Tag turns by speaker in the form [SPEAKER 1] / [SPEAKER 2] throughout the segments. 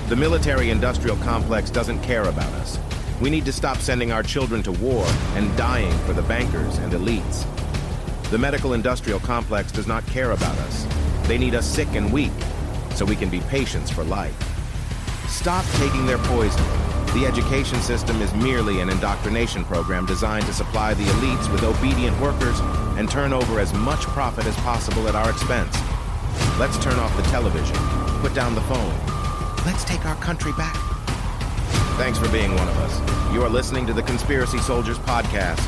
[SPEAKER 1] The military-industrial complex doesn't care about us. We need to stop sending our children to war and dying for the bankers and elites. The medical-industrial complex does not care about us. They need us sick and weak, so we can be patients for life. Stop taking their poison. The education system is merely an indoctrination program designed to supply the elites with obedient workers and turn over as much profit as possible at our expense. Let's turn off the television, put down the phone. Let's take our country back. Thanks for being one of us. You are listening to the Conspiracy Soldiers Podcast.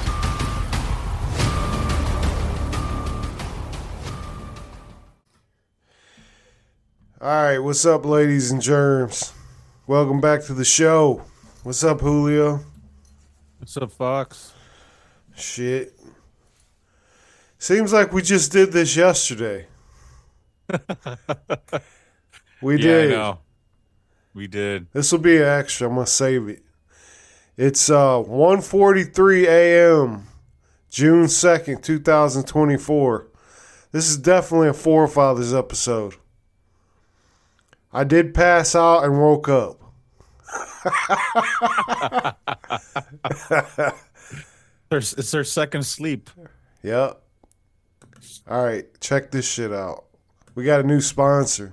[SPEAKER 2] All right, what's up, ladies and germs? Welcome back to the show. What's up, Julio?
[SPEAKER 3] What's up, Fox?
[SPEAKER 2] Shit. Seems like we just did this yesterday. We did.
[SPEAKER 3] I know. We did.
[SPEAKER 2] This will be an extra. I'm going to save it. It's 1:43 a.m., June 2nd, 2024. This is definitely a Forefathers episode. I did pass out and woke up.
[SPEAKER 3] It's their second sleep.
[SPEAKER 2] Yep. All right, check this shit out. We got a new sponsor.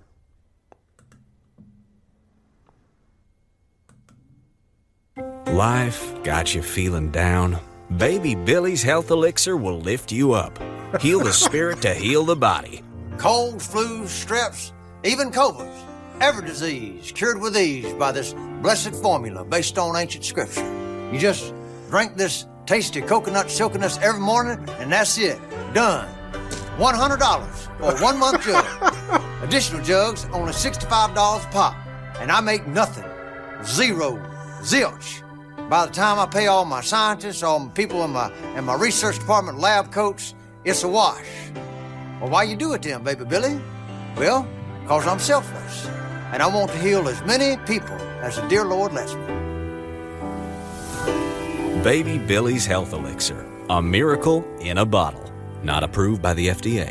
[SPEAKER 4] Life got you feeling down? Baby Billy's Health Elixir will lift you up. Heal the spirit to heal the body.
[SPEAKER 5] Colds, flus, streps, even COVIDs. Every disease cured with ease by this blessed formula based on ancient scripture. You just drink this tasty coconut silkiness every morning, and that's it. Done. $100 for a 1 month jug. Additional jugs, only $65 a pop. And I make nothing. Zero. Zilch. By the time I pay all my scientists, all my people in my research department lab coats, it's a wash. Well, why you do it then, baby Billy? Well, because I'm selfless. And I want to heal as many people as the dear Lord lets me.
[SPEAKER 4] Baby Billy's Health Elixir. A miracle in a bottle. Not approved by the FDA.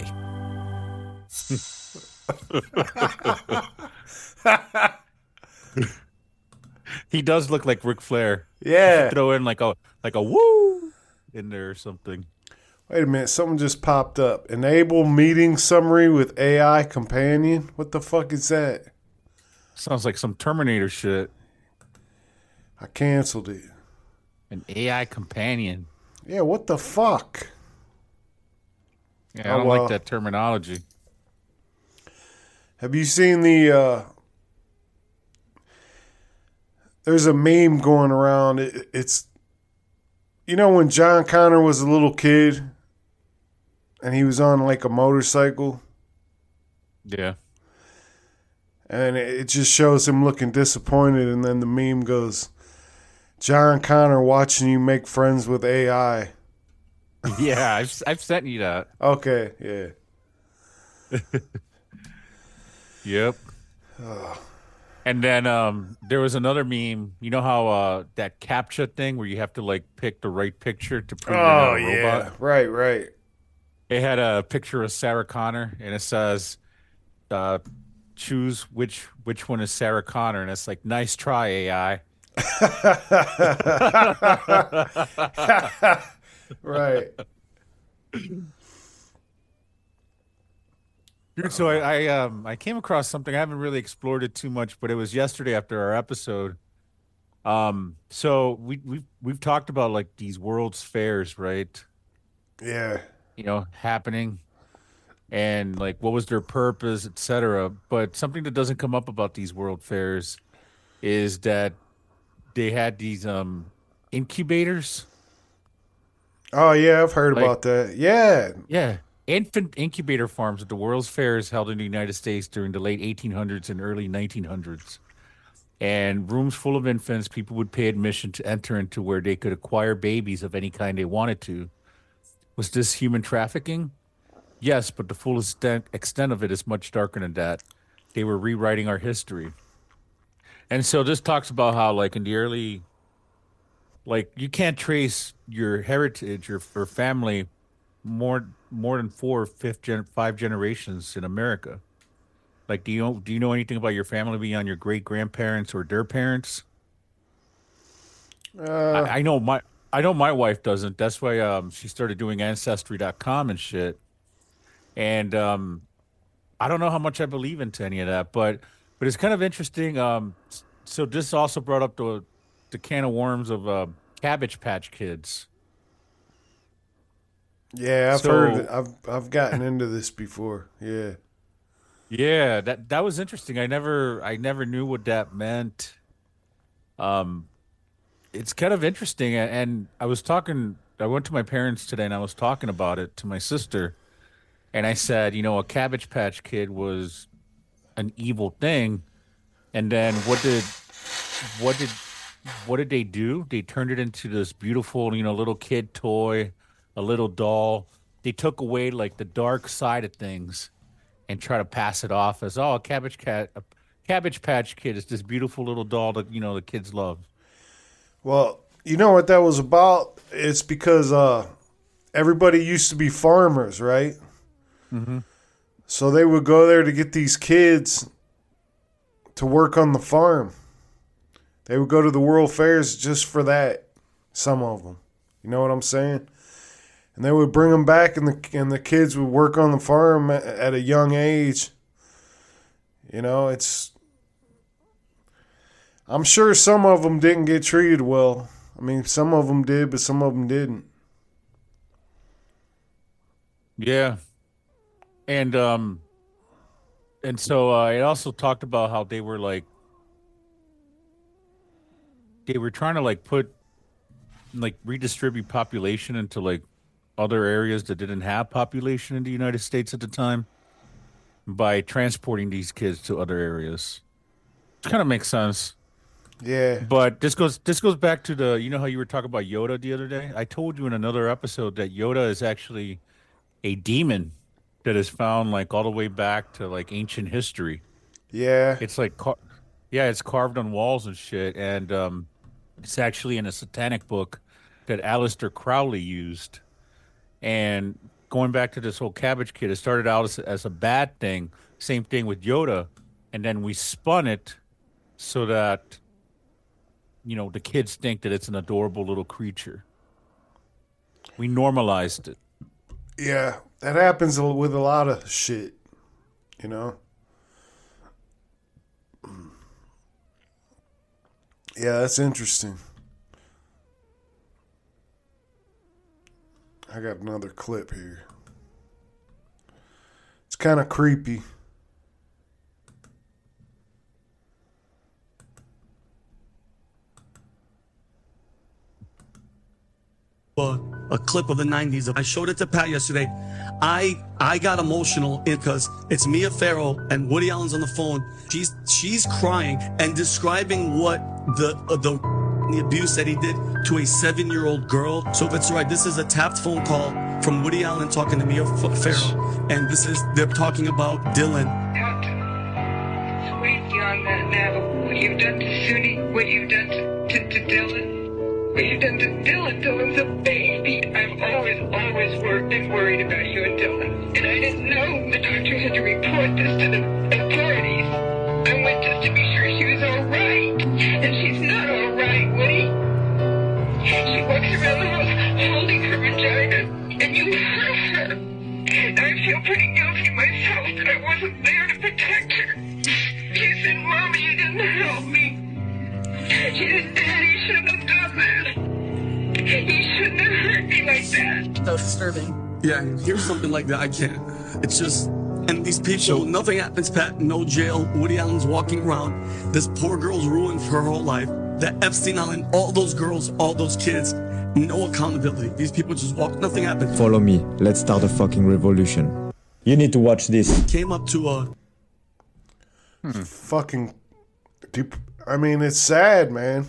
[SPEAKER 3] He does look like Ric Flair.
[SPEAKER 2] Yeah.
[SPEAKER 3] Throw in like a woo in there or something.
[SPEAKER 2] Wait a minute, something just popped up. Enable meeting summary with AI companion? What the fuck is that?
[SPEAKER 3] Sounds like some Terminator shit.
[SPEAKER 2] I canceled it.
[SPEAKER 3] An AI companion.
[SPEAKER 2] Yeah, what the fuck?
[SPEAKER 3] Yeah, I don't like that terminology.
[SPEAKER 2] Have you seen the there's a meme going around. It's you know when John Connor was a little kid and he was on like a motorcycle?
[SPEAKER 3] Yeah.
[SPEAKER 2] And it just shows him looking disappointed, and then the meme goes, John Connor watching you make friends with AI.
[SPEAKER 3] Yeah, I've sent you that.
[SPEAKER 2] Okay, yeah.
[SPEAKER 3] Yep. And then there was another meme. You know how that CAPTCHA thing where you have to like pick the right picture to prove you're not a robot?
[SPEAKER 2] Right.
[SPEAKER 3] It had a picture of Sarah Connor, and it says, choose which one is Sarah Connor, and it's like, nice try, AI.
[SPEAKER 2] Right.
[SPEAKER 3] Dude, so I came across something. I haven't really explored it too much, but it was yesterday after our episode. So we've talked about like these World's Fairs, right?
[SPEAKER 2] Yeah.
[SPEAKER 3] You know, happening, and like what was their purpose, etc. But something that doesn't come up about these World Fairs is that they had these incubators.
[SPEAKER 2] Oh yeah, I've heard about that. Yeah.
[SPEAKER 3] Yeah. Infant incubator farms at the World's Fairs held in the United States during the late 1800s and early 1900s. And rooms full of infants, people would pay admission to enter into where they could acquire babies of any kind they wanted to. Was this human trafficking? Yes, but the full extent of it is much darker than that. They were rewriting our history. And so this talks about how, like, in the early, like, you can't trace your heritage or family more than 5 generations in America. Like, do you know anything about your family beyond your great grandparents or their parents?
[SPEAKER 2] Uh,
[SPEAKER 3] I know my wife doesn't. That's why she started doing Ancestry.com and shit. And I don't know how much I believe into any of that, but it's kind of interesting. So this also brought up the can of worms of Cabbage Patch Kids.
[SPEAKER 2] yeah, I've heard it.
[SPEAKER 3] So
[SPEAKER 2] I've gotten into this before. Yeah.
[SPEAKER 3] yeah, that was interesting. I never knew what that meant. Um, it's kind of interesting, and I was talking. I went to my parents today, and I was talking about it to my sister, and I said, a Cabbage Patch Kid was an evil thing, and then what did what did they do? They turned it into this beautiful, little kid toy, a little doll. They took away like the dark side of things and try to pass it off as, oh, a Cabbage Patch Kid is this beautiful little doll that the kids love.
[SPEAKER 2] Well, you know what that was about? It's because everybody used to be farmers, right?
[SPEAKER 3] Mm-hmm.
[SPEAKER 2] So they would go there to get these kids to work on the farm. They would go to the World Fairs just for that. Some of them, you know what I'm saying? And they would bring them back, and the kids would work on the farm at a young age. I'm sure some of them didn't get treated well. I mean, some of them did, but some of them didn't.
[SPEAKER 3] Yeah. And so it also talked about how they were trying to redistribute population into other areas that didn't have population in the United States at the time by transporting these kids to other areas. It kind of makes sense.
[SPEAKER 2] Yeah.
[SPEAKER 3] But this goes back to how you were talking about Yoda the other day? I told you in another episode that Yoda is actually a demon that is found all the way back to ancient history.
[SPEAKER 2] Yeah.
[SPEAKER 3] It's it's carved on walls and shit, and it's actually in a satanic book that Aleister Crowley used. And going back to this whole Cabbage Kid, it started out as a bad thing. Same thing with Yoda, and then we spun it so that the kids think that it's an adorable little creature. We normalized it.
[SPEAKER 2] Yeah, that happens with a lot of shit, Yeah, that's interesting. I got another clip here. It's kind of creepy.
[SPEAKER 6] A clip of the 90s. I showed it to Pat yesterday. I got emotional because it's Mia Farrow and Woody Allen's on the phone. She's crying and describing what the abuse that he did to a 7-year-old girl. So if it's right, this is a tapped phone call from Woody Allen talking to Mia Farrow, and they're talking about Dylan.
[SPEAKER 7] Way beyond that now. What you've done to Suni, what you've done to Dylan. What you've done to Dylan. Dylan's a baby. I've always been worried about you and Dylan. And I didn't know the doctor had to report this to the authorities. I went just to be sure she was all right. And she's not all right, Woody. She walks around the house holding her vagina, and you hurt her. And I feel pretty guilty myself that I wasn't there to protect her. She said, Mommy, you didn't help me. She said, Daddy shouldn't have done that. He shouldn't have hurt me like that.
[SPEAKER 8] So disturbing.
[SPEAKER 6] Yeah, here's something like that. I can't. It's just, and these people, nothing happens, Pat, no jail. Woody Allen's walking around. This poor girl's ruined her whole life. That Epstein Island, all those girls, all those kids, no accountability. These people just walk, nothing happened.
[SPEAKER 9] Follow me. Let's start a fucking revolution. You need to watch this.
[SPEAKER 6] Came up to a...
[SPEAKER 2] Fucking... I mean, it's sad, man.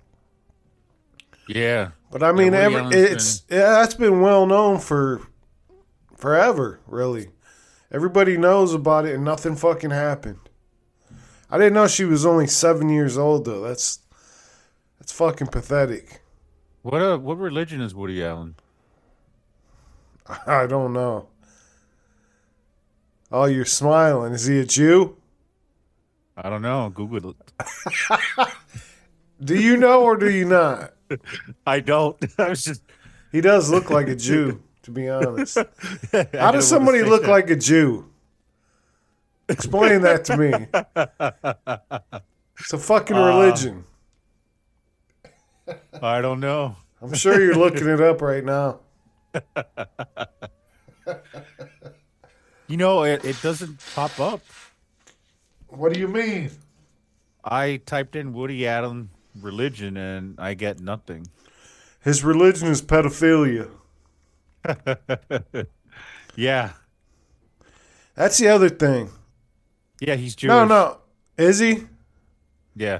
[SPEAKER 3] Yeah.
[SPEAKER 2] But I mean, that's been well known for forever, really. Everybody knows about it, and nothing fucking happened. I didn't know she was only 7 years old, though. That's fucking pathetic.
[SPEAKER 3] What religion is Woody Allen?
[SPEAKER 2] I don't know. Oh, you're smiling. Is he a Jew?
[SPEAKER 3] I don't know. Google it.
[SPEAKER 2] Do you know or do you not?
[SPEAKER 3] I don't. I was just.
[SPEAKER 2] He does look like a Jew, to be honest.
[SPEAKER 3] I
[SPEAKER 2] How does somebody look like a Jew? Explain that to me. It's a fucking religion.
[SPEAKER 3] I don't know.
[SPEAKER 2] I'm sure you're looking it up right now.
[SPEAKER 3] You know, it doesn't pop up.
[SPEAKER 2] What do you mean?
[SPEAKER 3] I typed in Woody Allen religion and I get nothing.
[SPEAKER 2] His religion is pedophilia.
[SPEAKER 3] Yeah.
[SPEAKER 2] That's the other thing.
[SPEAKER 3] Yeah, he's Jewish.
[SPEAKER 2] No. Is he?
[SPEAKER 3] Yeah.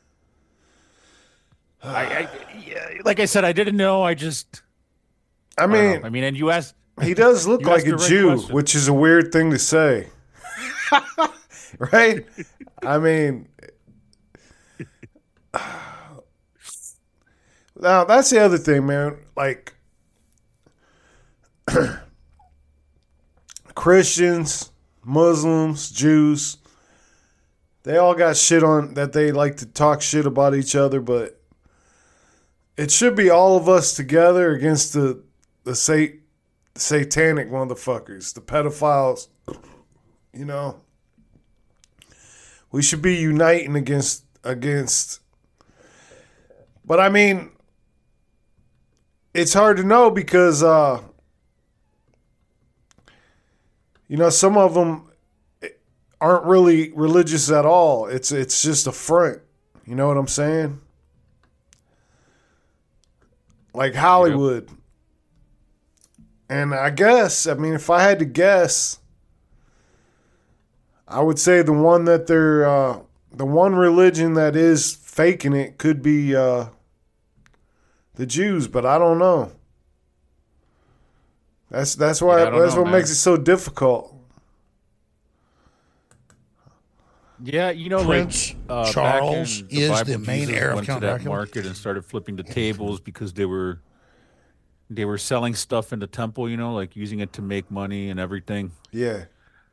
[SPEAKER 3] Yeah, like I said, I didn't know. I
[SPEAKER 2] mean,
[SPEAKER 3] and you asked.
[SPEAKER 2] He does look
[SPEAKER 3] you
[SPEAKER 2] like
[SPEAKER 3] asked
[SPEAKER 2] a
[SPEAKER 3] the right
[SPEAKER 2] Jew,
[SPEAKER 3] question.
[SPEAKER 2] which is a weird thing to say. Right? I mean, now that's the other thing, man. Like, Christians, Muslims, Jews, they all got shit on that they like to talk shit about each other, but it should be all of us together against the satanic motherfuckers, the pedophiles. You know, we should be uniting against. But I mean, it's hard to know because you know, some of them aren't really religious at all. It's just a front. You know what I'm saying? Like Hollywood. Yep. And I guess, I mean, if I had to guess, I would say the one that they're the one religion that is faking it could be the Jews, but I don't know. That's why that's what makes it so difficult.
[SPEAKER 3] Yeah, you know,
[SPEAKER 8] Prince
[SPEAKER 3] like
[SPEAKER 8] Charles
[SPEAKER 3] back in the
[SPEAKER 8] is
[SPEAKER 3] Bible,
[SPEAKER 8] the main
[SPEAKER 3] Jesus
[SPEAKER 8] heir of
[SPEAKER 3] went to
[SPEAKER 8] Count
[SPEAKER 3] that
[SPEAKER 8] Dracula.
[SPEAKER 3] market and started flipping the tables because they were selling stuff in the temple, you know, like using it to make money and everything.
[SPEAKER 2] Yeah.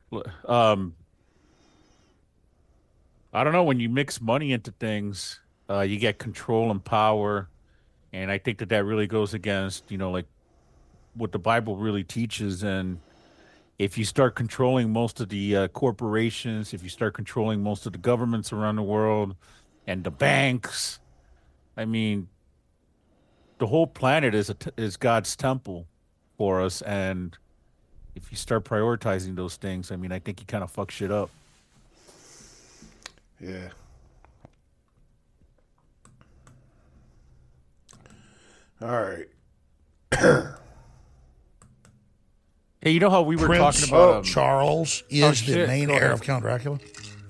[SPEAKER 3] I don't know, when you mix money into things, you get control and power, and I think that really goes against, you know, like what the Bible really teaches. And if you start controlling most of the corporations, if you start controlling most of the governments around the world and the banks, I mean, the whole planet is God's temple for us, and if you start prioritizing those things, I mean, I think you kind of fuck shit up.
[SPEAKER 2] Yeah. All right.
[SPEAKER 3] Hey, you know how we were
[SPEAKER 8] Prince
[SPEAKER 3] talking about
[SPEAKER 8] Charles is the main heir of Count Dracula?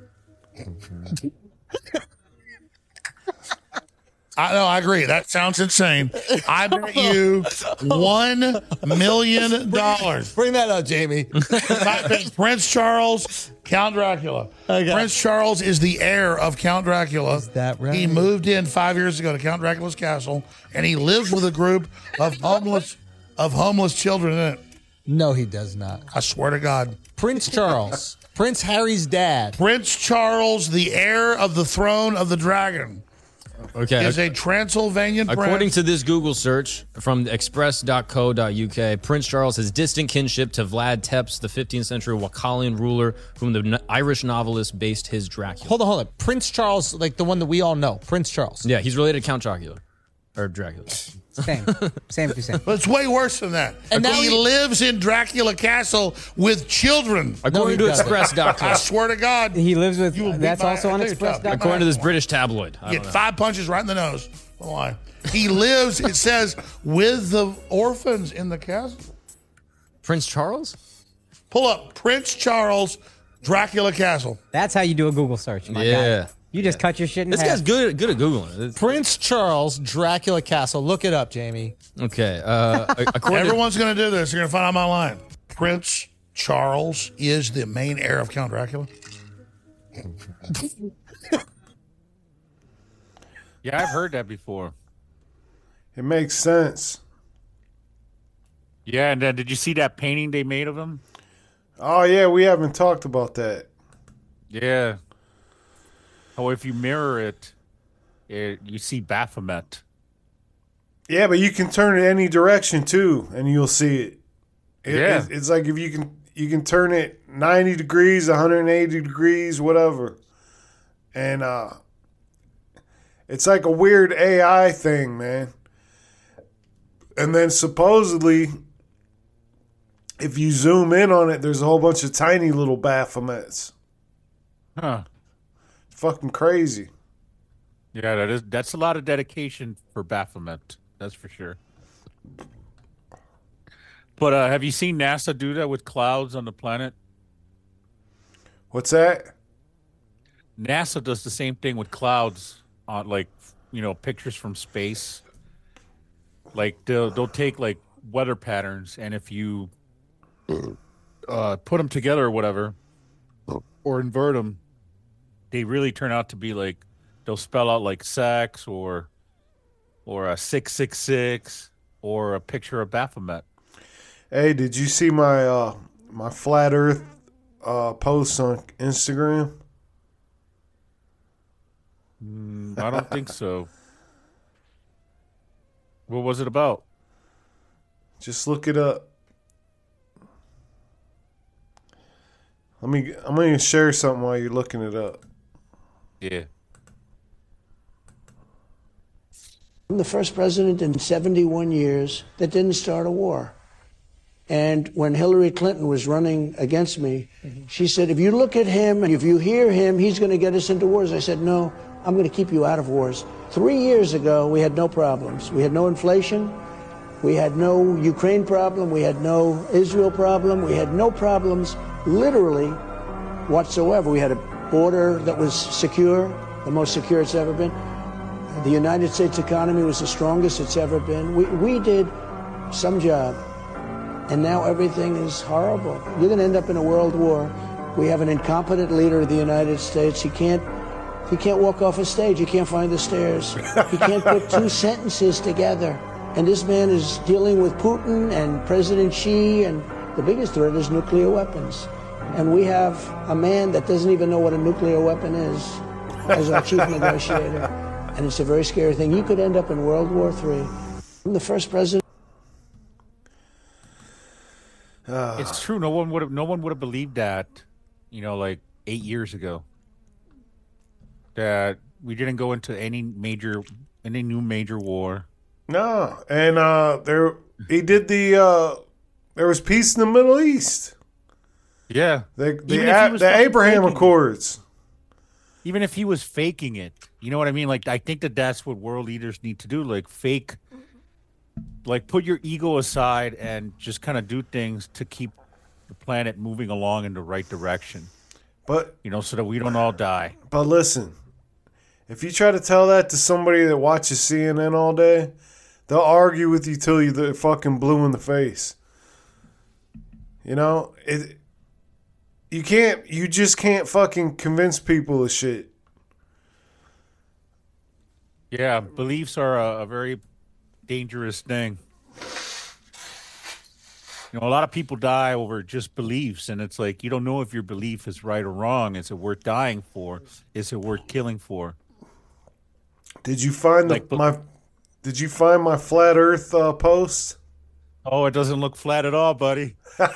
[SPEAKER 8] I know, I agree. That sounds insane. I bet you $1 million.
[SPEAKER 10] Bring that up, Jamie.
[SPEAKER 8] Prince Charles, Count Dracula.
[SPEAKER 10] Okay.
[SPEAKER 8] Prince Charles is the heir of Count Dracula.
[SPEAKER 10] Is that right?
[SPEAKER 8] He moved in 5 years ago to Count Dracula's castle, and he lives with a group of homeless children in it.
[SPEAKER 10] No, he does not.
[SPEAKER 8] I swear to God.
[SPEAKER 10] Prince Charles, Prince Harry's dad.
[SPEAKER 8] Prince Charles, the heir of the throne of the dragon.
[SPEAKER 11] Okay.
[SPEAKER 8] Is a Transylvanian prince.
[SPEAKER 11] According to this Google search from express.co.uk, Prince Charles has distant kinship to Vlad Tepes, the 15th century Wakallian ruler, whom the Irish novelist based his Dracula.
[SPEAKER 10] Hold on. Prince Charles, like the one that we all know. Prince Charles.
[SPEAKER 11] Yeah, he's related to Count Dracula. Or Dracula.
[SPEAKER 12] Same. Same.
[SPEAKER 8] But it's way worse than that.
[SPEAKER 10] And now
[SPEAKER 8] he lives in Dracula Castle with children.
[SPEAKER 11] According to express.com.
[SPEAKER 8] I swear to God.
[SPEAKER 12] He lives with. That's also on Express.com.
[SPEAKER 11] According to this British tabloid.
[SPEAKER 8] Get 5 punches right in the nose. Why? He lives, it says, with the orphans in the castle.
[SPEAKER 11] Prince Charles?
[SPEAKER 8] Pull up Prince Charles, Dracula Castle.
[SPEAKER 12] That's how you do a Google search. My guy. You just cut your shit in
[SPEAKER 11] This
[SPEAKER 12] half.
[SPEAKER 11] guy's good at Googling it.
[SPEAKER 10] Prince Charles, Dracula Castle. Look it up, Jamie.
[SPEAKER 11] Okay.
[SPEAKER 8] Everyone's going to do this. You're going to find out my line. Prince Charles is the main heir of Count Dracula.
[SPEAKER 3] Yeah, I've heard that before.
[SPEAKER 2] It makes sense.
[SPEAKER 3] Yeah, and then did you see that painting they made of him?
[SPEAKER 2] Oh, yeah, we haven't talked about that.
[SPEAKER 3] Yeah. how if you mirror it, you see Baphomet.
[SPEAKER 2] Yeah, but you can turn it any direction too, and you'll see it.
[SPEAKER 3] Yeah.
[SPEAKER 2] It's like if you can turn it 90 degrees, 180 degrees, whatever. And it's like a weird AI thing, man. And then supposedly, if you zoom in on it, there's a whole bunch of tiny little Baphomets.
[SPEAKER 3] Huh.
[SPEAKER 2] It's fucking crazy.
[SPEAKER 3] Yeah, that's a lot of dedication for Baphomet. That's for sure. But have you seen NASA do that with clouds on the planet?
[SPEAKER 2] What's that?
[SPEAKER 3] NASA does the same thing with clouds on, like, pictures from space. Like they'll take like weather patterns, and if you put them together or whatever, or invert them, they really turn out to be like they'll spell out like sex or a 666 or a picture of Baphomet.
[SPEAKER 2] Hey, did you see my my flat Earth posts on Instagram?
[SPEAKER 3] I don't think so. What was it about?
[SPEAKER 2] Just look it up. I'm going to share something while you're looking it up.
[SPEAKER 3] Yeah.
[SPEAKER 13] I'm the first president in 71 years that didn't start a war. And when Hillary Clinton was running against me, she said, if you look at him and if you hear him, he's going to get us into wars. I said, no, I'm going to keep you out of wars. 3 years ago, we had no problems. We had no inflation. We had no Ukraine problem. We had no Israel problem. We had no problems, literally, whatsoever. We had a border that was secure, the most secure it's ever been. The United States economy was the strongest it's ever been. We did some job, and now everything is horrible. You're going to end up in a world war. We have an incompetent leader of the United States. He can't walk off a stage. He can't find the stairs. He can't put two sentences together. And this man is dealing with Putin and President Xi, and the biggest threat is nuclear weapons. And we have a man that doesn't even know what a nuclear weapon is as our chief negotiator. And it's a very scary thing. You could end up in World War III. I'm the first president.
[SPEAKER 3] It's true. No one would have believed that, like 8 years ago. That we didn't go into any new major war.
[SPEAKER 2] No, and there was peace in the Middle East.
[SPEAKER 3] Yeah,
[SPEAKER 2] the Abraham Accords.
[SPEAKER 3] Even if he was faking it, you know what I mean? Like, I think that's what world leaders need to do. Like, fake, like, put your ego aside and just kind of do things to keep the planet moving along in the right direction.
[SPEAKER 2] But
[SPEAKER 3] so that we don't all die.
[SPEAKER 2] But listen, if you try to tell that to somebody that watches CNN all day, they'll argue with you till you're fucking blue in the face. You just can't fucking convince people of shit.
[SPEAKER 3] Yeah, beliefs are a very dangerous thing. A lot of people die over just beliefs, and it's like you don't know if your belief is right or wrong. Is it worth dying for? Is it worth killing for?
[SPEAKER 2] Did you find Did you find my flat Earth post?
[SPEAKER 3] Oh, it doesn't look flat at all, buddy.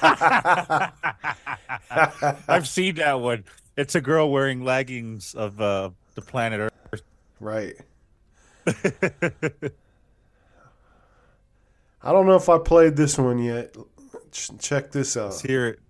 [SPEAKER 3] I've seen that one. It's a girl wearing leggings of the planet Earth.
[SPEAKER 2] Right. I don't know if I played this one yet. Check this out.
[SPEAKER 3] Let's hear it.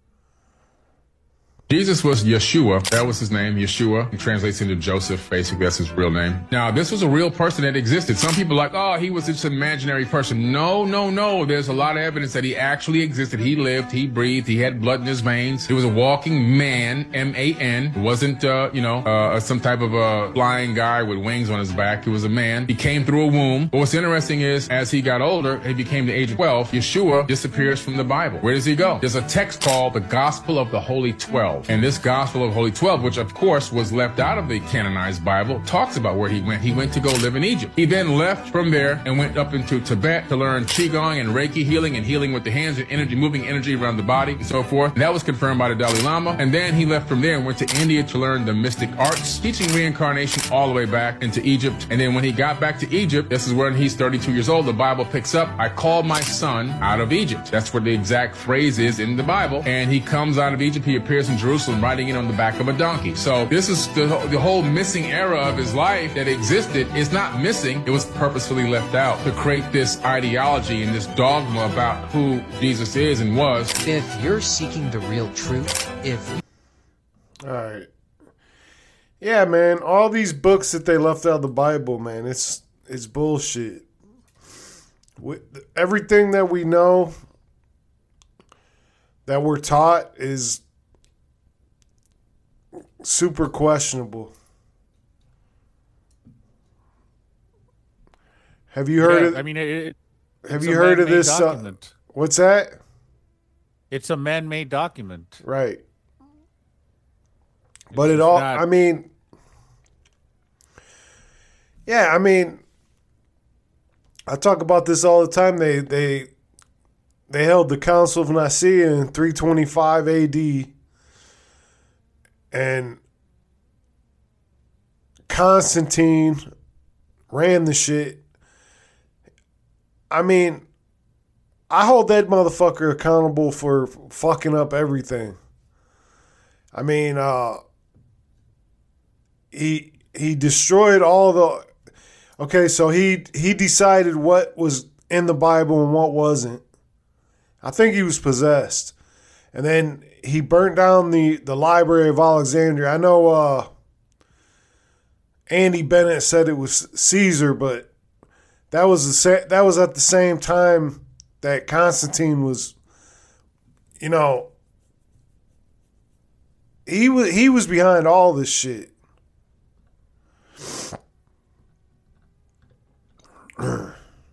[SPEAKER 14] Jesus was Yeshua. That was his name, Yeshua. He translates into Joseph. Basically, that's his real name. Now, this was a real person that existed. Some people are like, oh, he was just an imaginary person. No. There's a lot of evidence that he actually existed. He lived, he breathed, he had blood in his veins. He was a walking man, M-A-N. It wasn't, some type of a flying guy with wings on his back. He was a man. He came through a womb. But what's interesting is, as he got older, he became the age of 12, Yeshua disappears from the Bible. Where does he go? There's a text called the Gospel of the Holy 12. 12. And this Gospel of Holy 12, which of course was left out of the canonized Bible, talks about where he went. He went to go live in Egypt. He then left from there and went up into Tibet to learn Qigong and Reiki healing and healing with the hands and energy, moving energy around the body and so forth. And that was confirmed by the Dalai Lama. And then he left from there and went to India to learn the mystic arts, teaching reincarnation all the way back into Egypt. And then when he got back to Egypt, this is when he's 32 years old, the Bible picks up, I called my son out of Egypt. That's what the exact phrase is in the Bible. And he comes out of Egypt, he appears in Jerusalem riding in on the back of a donkey. So this is the whole missing era of his life that existed is not missing. It was purposefully left out to create this ideology and this dogma about who Jesus is and was.
[SPEAKER 15] If you're seeking the real truth,
[SPEAKER 2] All right. Yeah, man, all these books that they left out of the Bible, man, it's bullshit. Everything that we know that we're taught is super questionable. Have you heard of?
[SPEAKER 3] I mean,
[SPEAKER 2] have you heard of this? What's that?
[SPEAKER 3] It's a man-made document,
[SPEAKER 2] right? But it all. I mean, yeah. I mean, I talk about this all the time. They held the Council of Nicaea in 325 A.D. and Constantine ran the shit. I mean, I hold that motherfucker accountable for fucking up everything. I mean, he destroyed all the. Okay, so he decided what was in the Bible and what wasn't. I think he was possessed, and then he burnt down the Library of Alexandria. I know Andy Bennett said it was Caesar, but that was at the same time that Constantine was, you know, he was behind all this shit.
[SPEAKER 3] All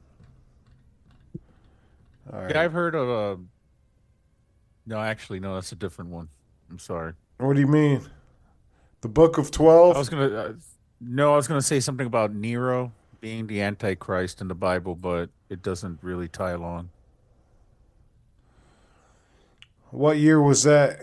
[SPEAKER 3] right. Yeah, I've heard of no, actually, no, that's a different one. I'm sorry.
[SPEAKER 2] What do you mean? The Book of 12?
[SPEAKER 3] I was gonna say something about Nero being the Antichrist in the Bible, but it doesn't really tie along.
[SPEAKER 2] What year was that?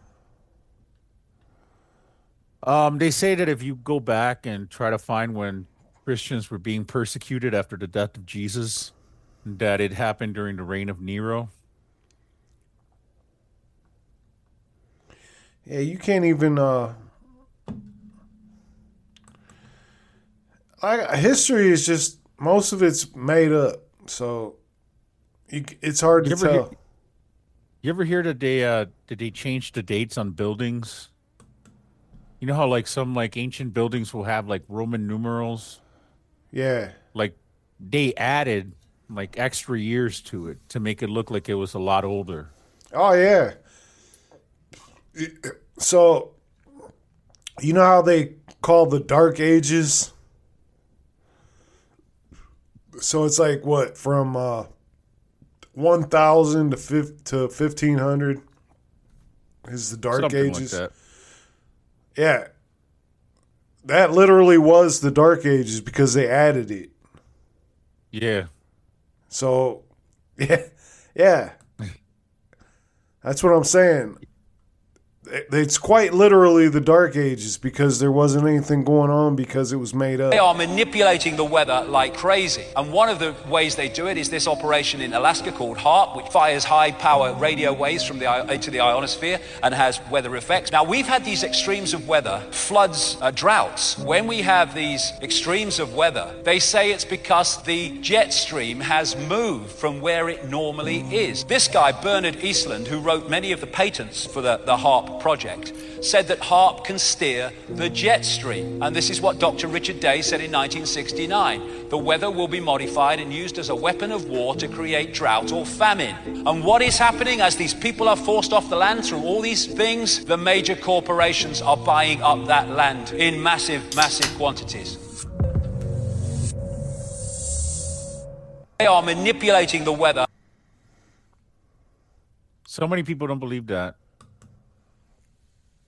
[SPEAKER 3] They say that if you go back and try to find when Christians were being persecuted after the death of Jesus, that it happened during the reign of Nero.
[SPEAKER 2] Yeah, you can't even. History is just most of it's made up, so it's hard to tell.
[SPEAKER 3] You ever hear that they changed the dates on buildings? You know how like some like ancient buildings will have like Roman numerals?
[SPEAKER 2] Yeah.
[SPEAKER 3] Like they added like extra years to it to make it look like it was a lot older.
[SPEAKER 2] Oh yeah. So you know how they call the Dark Ages? So it's like what, from 1000 to 1500 is the Dark
[SPEAKER 3] Something
[SPEAKER 2] Ages.
[SPEAKER 3] like that.
[SPEAKER 2] Yeah. That literally was the Dark Ages because they added it.
[SPEAKER 3] Yeah.
[SPEAKER 2] So, yeah. That's what I'm saying. It's quite literally the Dark Ages because there wasn't anything going on because it was made up.
[SPEAKER 16] They are manipulating the weather like crazy. And one of the ways they do it is this operation in Alaska called HAARP, which fires high-power radio waves from into the ionosphere and has weather effects. Now, we've had these extremes of weather, floods, droughts. When we have these extremes of weather, they say it's because the jet stream has moved from where it normally is. This guy, Bernard Eastland, who wrote many of the patents for the HAARP project, said that HAARP can steer the jet stream. And this is what Dr. Richard Day said in 1969. The weather will be modified and used as a weapon of war to create drought or famine. And what is happening as these people are forced off the land through all these things? The major corporations are buying up that land in massive, massive quantities. They are manipulating the weather.
[SPEAKER 3] So many people don't believe that.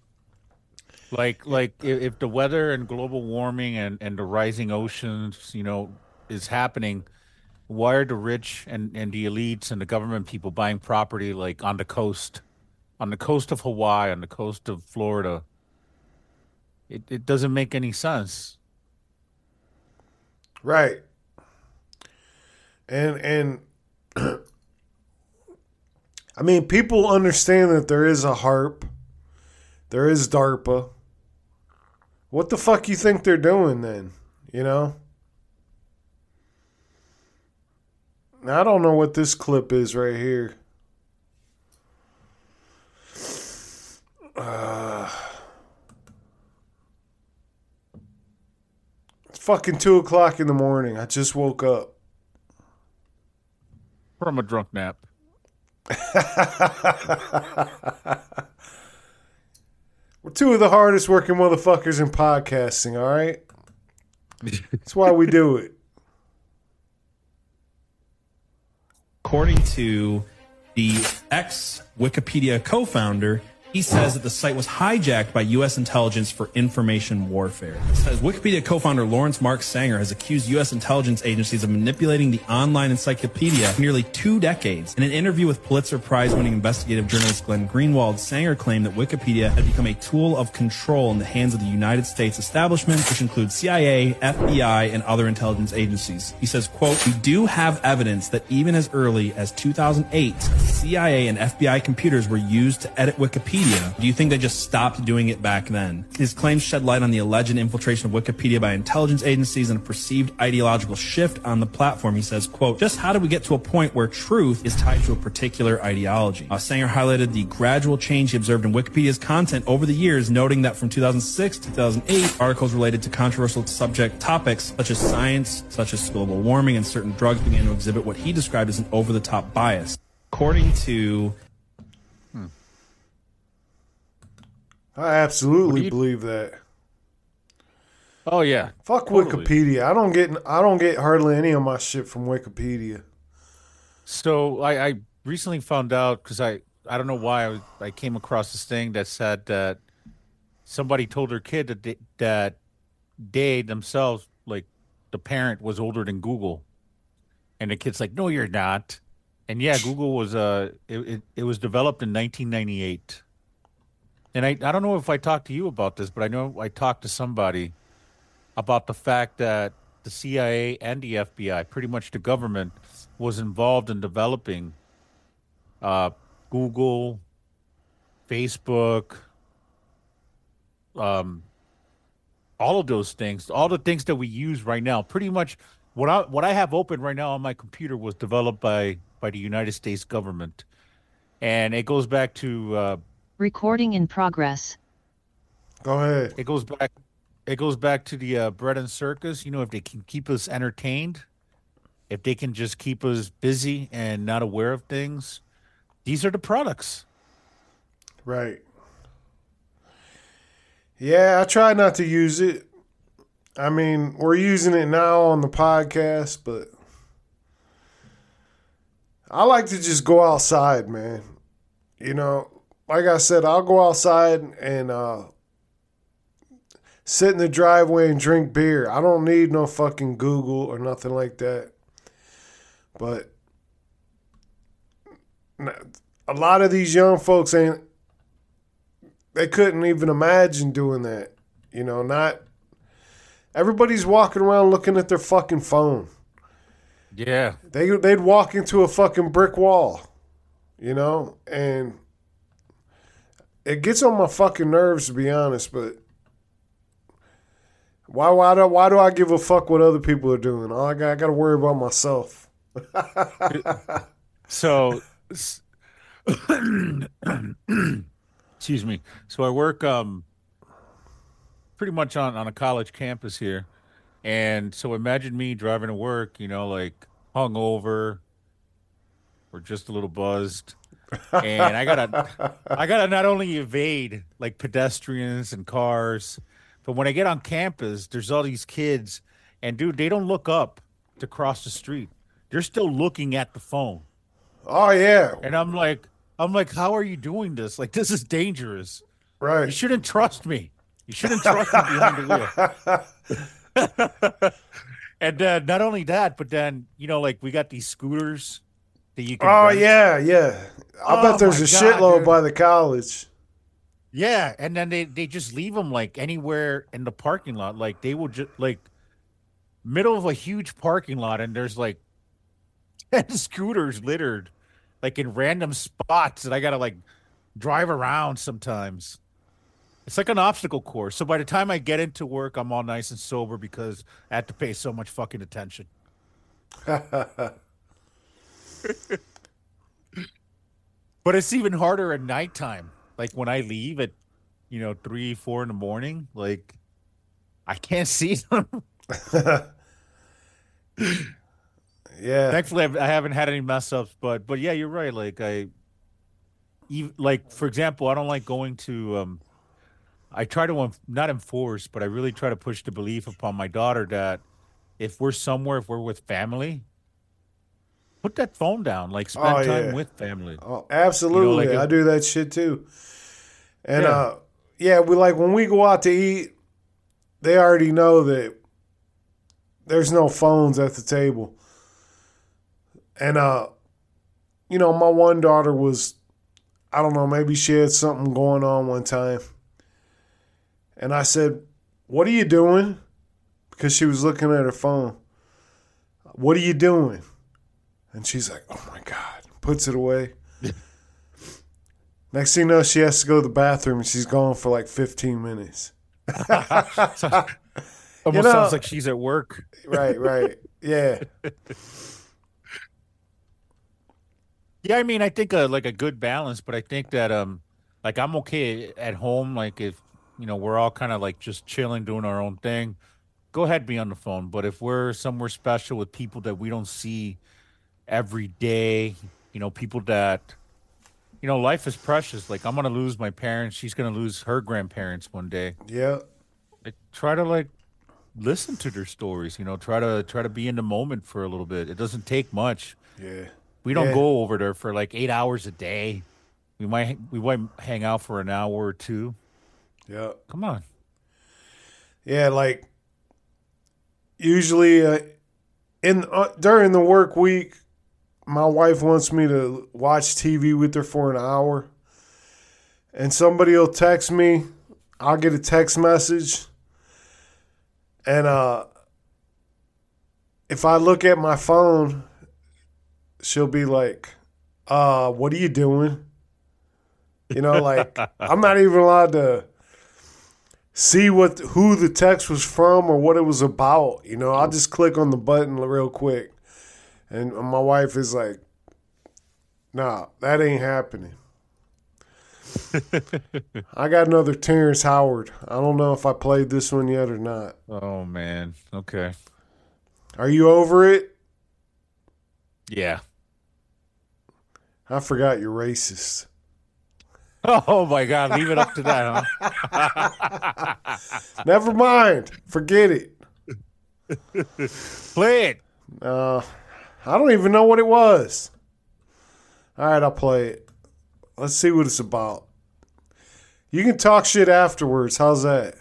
[SPEAKER 3] Like if the weather and global warming and the rising oceans, is happening, why are the rich and the elites and the government people buying property like on the coast of Hawaii, on the coast of Florida? It doesn't make any sense.
[SPEAKER 2] Right. And I mean, people understand that there is a HARP, there is DARPA. What the fuck you think they're doing then? Now, I don't know what this clip is right here. It's fucking 2:00 in the morning. I just woke up
[SPEAKER 3] from a drunk nap.
[SPEAKER 2] We're two of the hardest working motherfuckers in podcasting, all right? That's why we do it.
[SPEAKER 17] According to the ex-Wikipedia co-founder, he says that the site was hijacked by U.S. intelligence for information warfare. It says Wikipedia co-founder Lawrence Mark Sanger has accused U.S. intelligence agencies of manipulating the online encyclopedia for nearly 2 decades. In an interview with Pulitzer Prize-winning investigative journalist Glenn Greenwald, Sanger claimed that Wikipedia had become a tool of control in the hands of the United States establishment, which includes CIA, FBI, and other intelligence agencies. He says, quote, "We do have evidence that even as early as 2008, CIA and FBI computers were used to edit Wikipedia. Do you think they just stopped doing it back then?" His claims shed light on the alleged infiltration of Wikipedia by intelligence agencies and a perceived ideological shift on the platform. He says, quote, "Just how did we get to a point where truth is tied to a particular ideology?" Sanger highlighted the gradual change he observed in Wikipedia's content over the years, noting that from 2006 to 2008, articles related to controversial subject topics such as science, such as global warming, and certain drugs began to exhibit what he described as an over-the-top bias. According to...
[SPEAKER 2] I absolutely believe that.
[SPEAKER 3] Oh yeah.
[SPEAKER 2] Fuck totally. Wikipedia. I don't get hardly any of my shit from Wikipedia.
[SPEAKER 3] So I recently found out, because I don't know why I came across this thing that said that somebody told their kid that they themselves, like the parent, was older than Google, and the kid's like, "No, you're not." And yeah, Google was it was developed in 1998. And I don't know if I talked to you about this, but I know I talked to somebody about the fact that the CIA and the FBI, pretty much the government, was involved in developing Google, Facebook, all of those things, all the things that we use right now. Pretty much what I have open right now on my computer was developed by the United States government. And it goes back to...
[SPEAKER 18] Recording in progress.
[SPEAKER 2] Go ahead.
[SPEAKER 3] It goes back to the bread and circus. If they can keep us entertained, if they can just keep us busy and not aware of things, these are the products.
[SPEAKER 2] Right. Yeah, I try not to use it. I mean, we're using it now on the podcast, but I like to just go outside, man. Like I said, I'll go outside and sit in the driveway and drink beer. I don't need no fucking Google or nothing like that. But a lot of these young folks they couldn't even imagine doing that. Not everybody's walking around looking at their fucking phone.
[SPEAKER 3] Yeah.
[SPEAKER 2] They'd walk into a fucking brick wall, and it gets on my fucking nerves, to be honest, but why do I give a fuck what other people are doing? I got to worry about myself.
[SPEAKER 3] So, excuse me. So I work pretty much on a college campus here. And so imagine me driving to work, like hungover or just a little buzzed. And I gotta not only evade like pedestrians and cars, but when I get on campus, there's all these kids, and dude, they don't look up to cross the street. They're still looking at the phone.
[SPEAKER 2] Oh yeah.
[SPEAKER 3] And I'm like, how are you doing this? Like, this is dangerous.
[SPEAKER 2] Right.
[SPEAKER 3] You shouldn't trust me. You shouldn't trust him behind the wheel. And not only that, but then, like we got these scooters that you can rent.
[SPEAKER 2] Yeah. I bet there's a shitload by the college.
[SPEAKER 3] Yeah, and then they just leave them like anywhere in the parking lot. Like they will just like middle of a huge parking lot, and there's like 10 scooters littered like in random spots that I gotta like drive around sometimes. It's like an obstacle course. So by the time I get into work, I'm all nice and sober because I have to pay so much fucking attention. But it's even harder at nighttime. Like when I leave at, 3, 4 in the morning, like I can't see them.
[SPEAKER 2] Yeah.
[SPEAKER 3] Thankfully, I haven't had any mess ups, but yeah, you're right. Like for example, I don't like going to. I try to not enforce, but I really try to push the belief upon my daughter that if we're with family, put that phone down. Like spend time with family.
[SPEAKER 2] Oh, absolutely. I do that shit too. And we like when we go out to eat, they already know that there's no phones at the table. And my one daughter was, I don't know, maybe she had something going on one time. And I said, "What are you doing?" Because she was looking at her phone. "What are you doing?" And she's like, "Oh my God," puts it away. Next thing you know, she has to go to the bathroom and she's gone for like 15 minutes.
[SPEAKER 3] Almost sounds like she's at work.
[SPEAKER 2] Right. Yeah.
[SPEAKER 3] Yeah, I mean, I think like a good balance, but I think that like I'm okay at home. Like if we're all kind of like just chilling, doing our own thing, go ahead, be on the phone. But if we're somewhere special with people that we don't see every day, people that, life is precious. Like I'm gonna lose my parents. She's gonna lose her grandparents one day.
[SPEAKER 2] Yeah.
[SPEAKER 3] I try to like listen to their stories. Try to be in the moment for a little bit. It doesn't take much.
[SPEAKER 2] Yeah.
[SPEAKER 3] We don't go over there for like 8 hours a day. We might hang out for an hour or two.
[SPEAKER 2] Yeah.
[SPEAKER 3] Come on.
[SPEAKER 2] Yeah, like usually during the work week, my wife wants me to watch TV with her for an hour. And somebody will text me. I'll get a text message. And if I look at my phone, she'll be like, "What are you doing?" Like I'm not even allowed to see who the text was from or what it was about. I'll just click on the button real quick. And my wife is like, "Nah, that ain't happening." I got another Terrence Howard. I don't know if I played this one yet or not.
[SPEAKER 3] Oh, man. Okay.
[SPEAKER 2] Are you over it?
[SPEAKER 3] Yeah.
[SPEAKER 2] I forgot you're racist.
[SPEAKER 3] Oh, my God. Leave it up to that, huh?
[SPEAKER 2] Never mind. Forget it.
[SPEAKER 3] Play it.
[SPEAKER 2] I don't even know what it was. All right, I'll play it. Let's see what it's about. You can talk shit afterwards. How's that?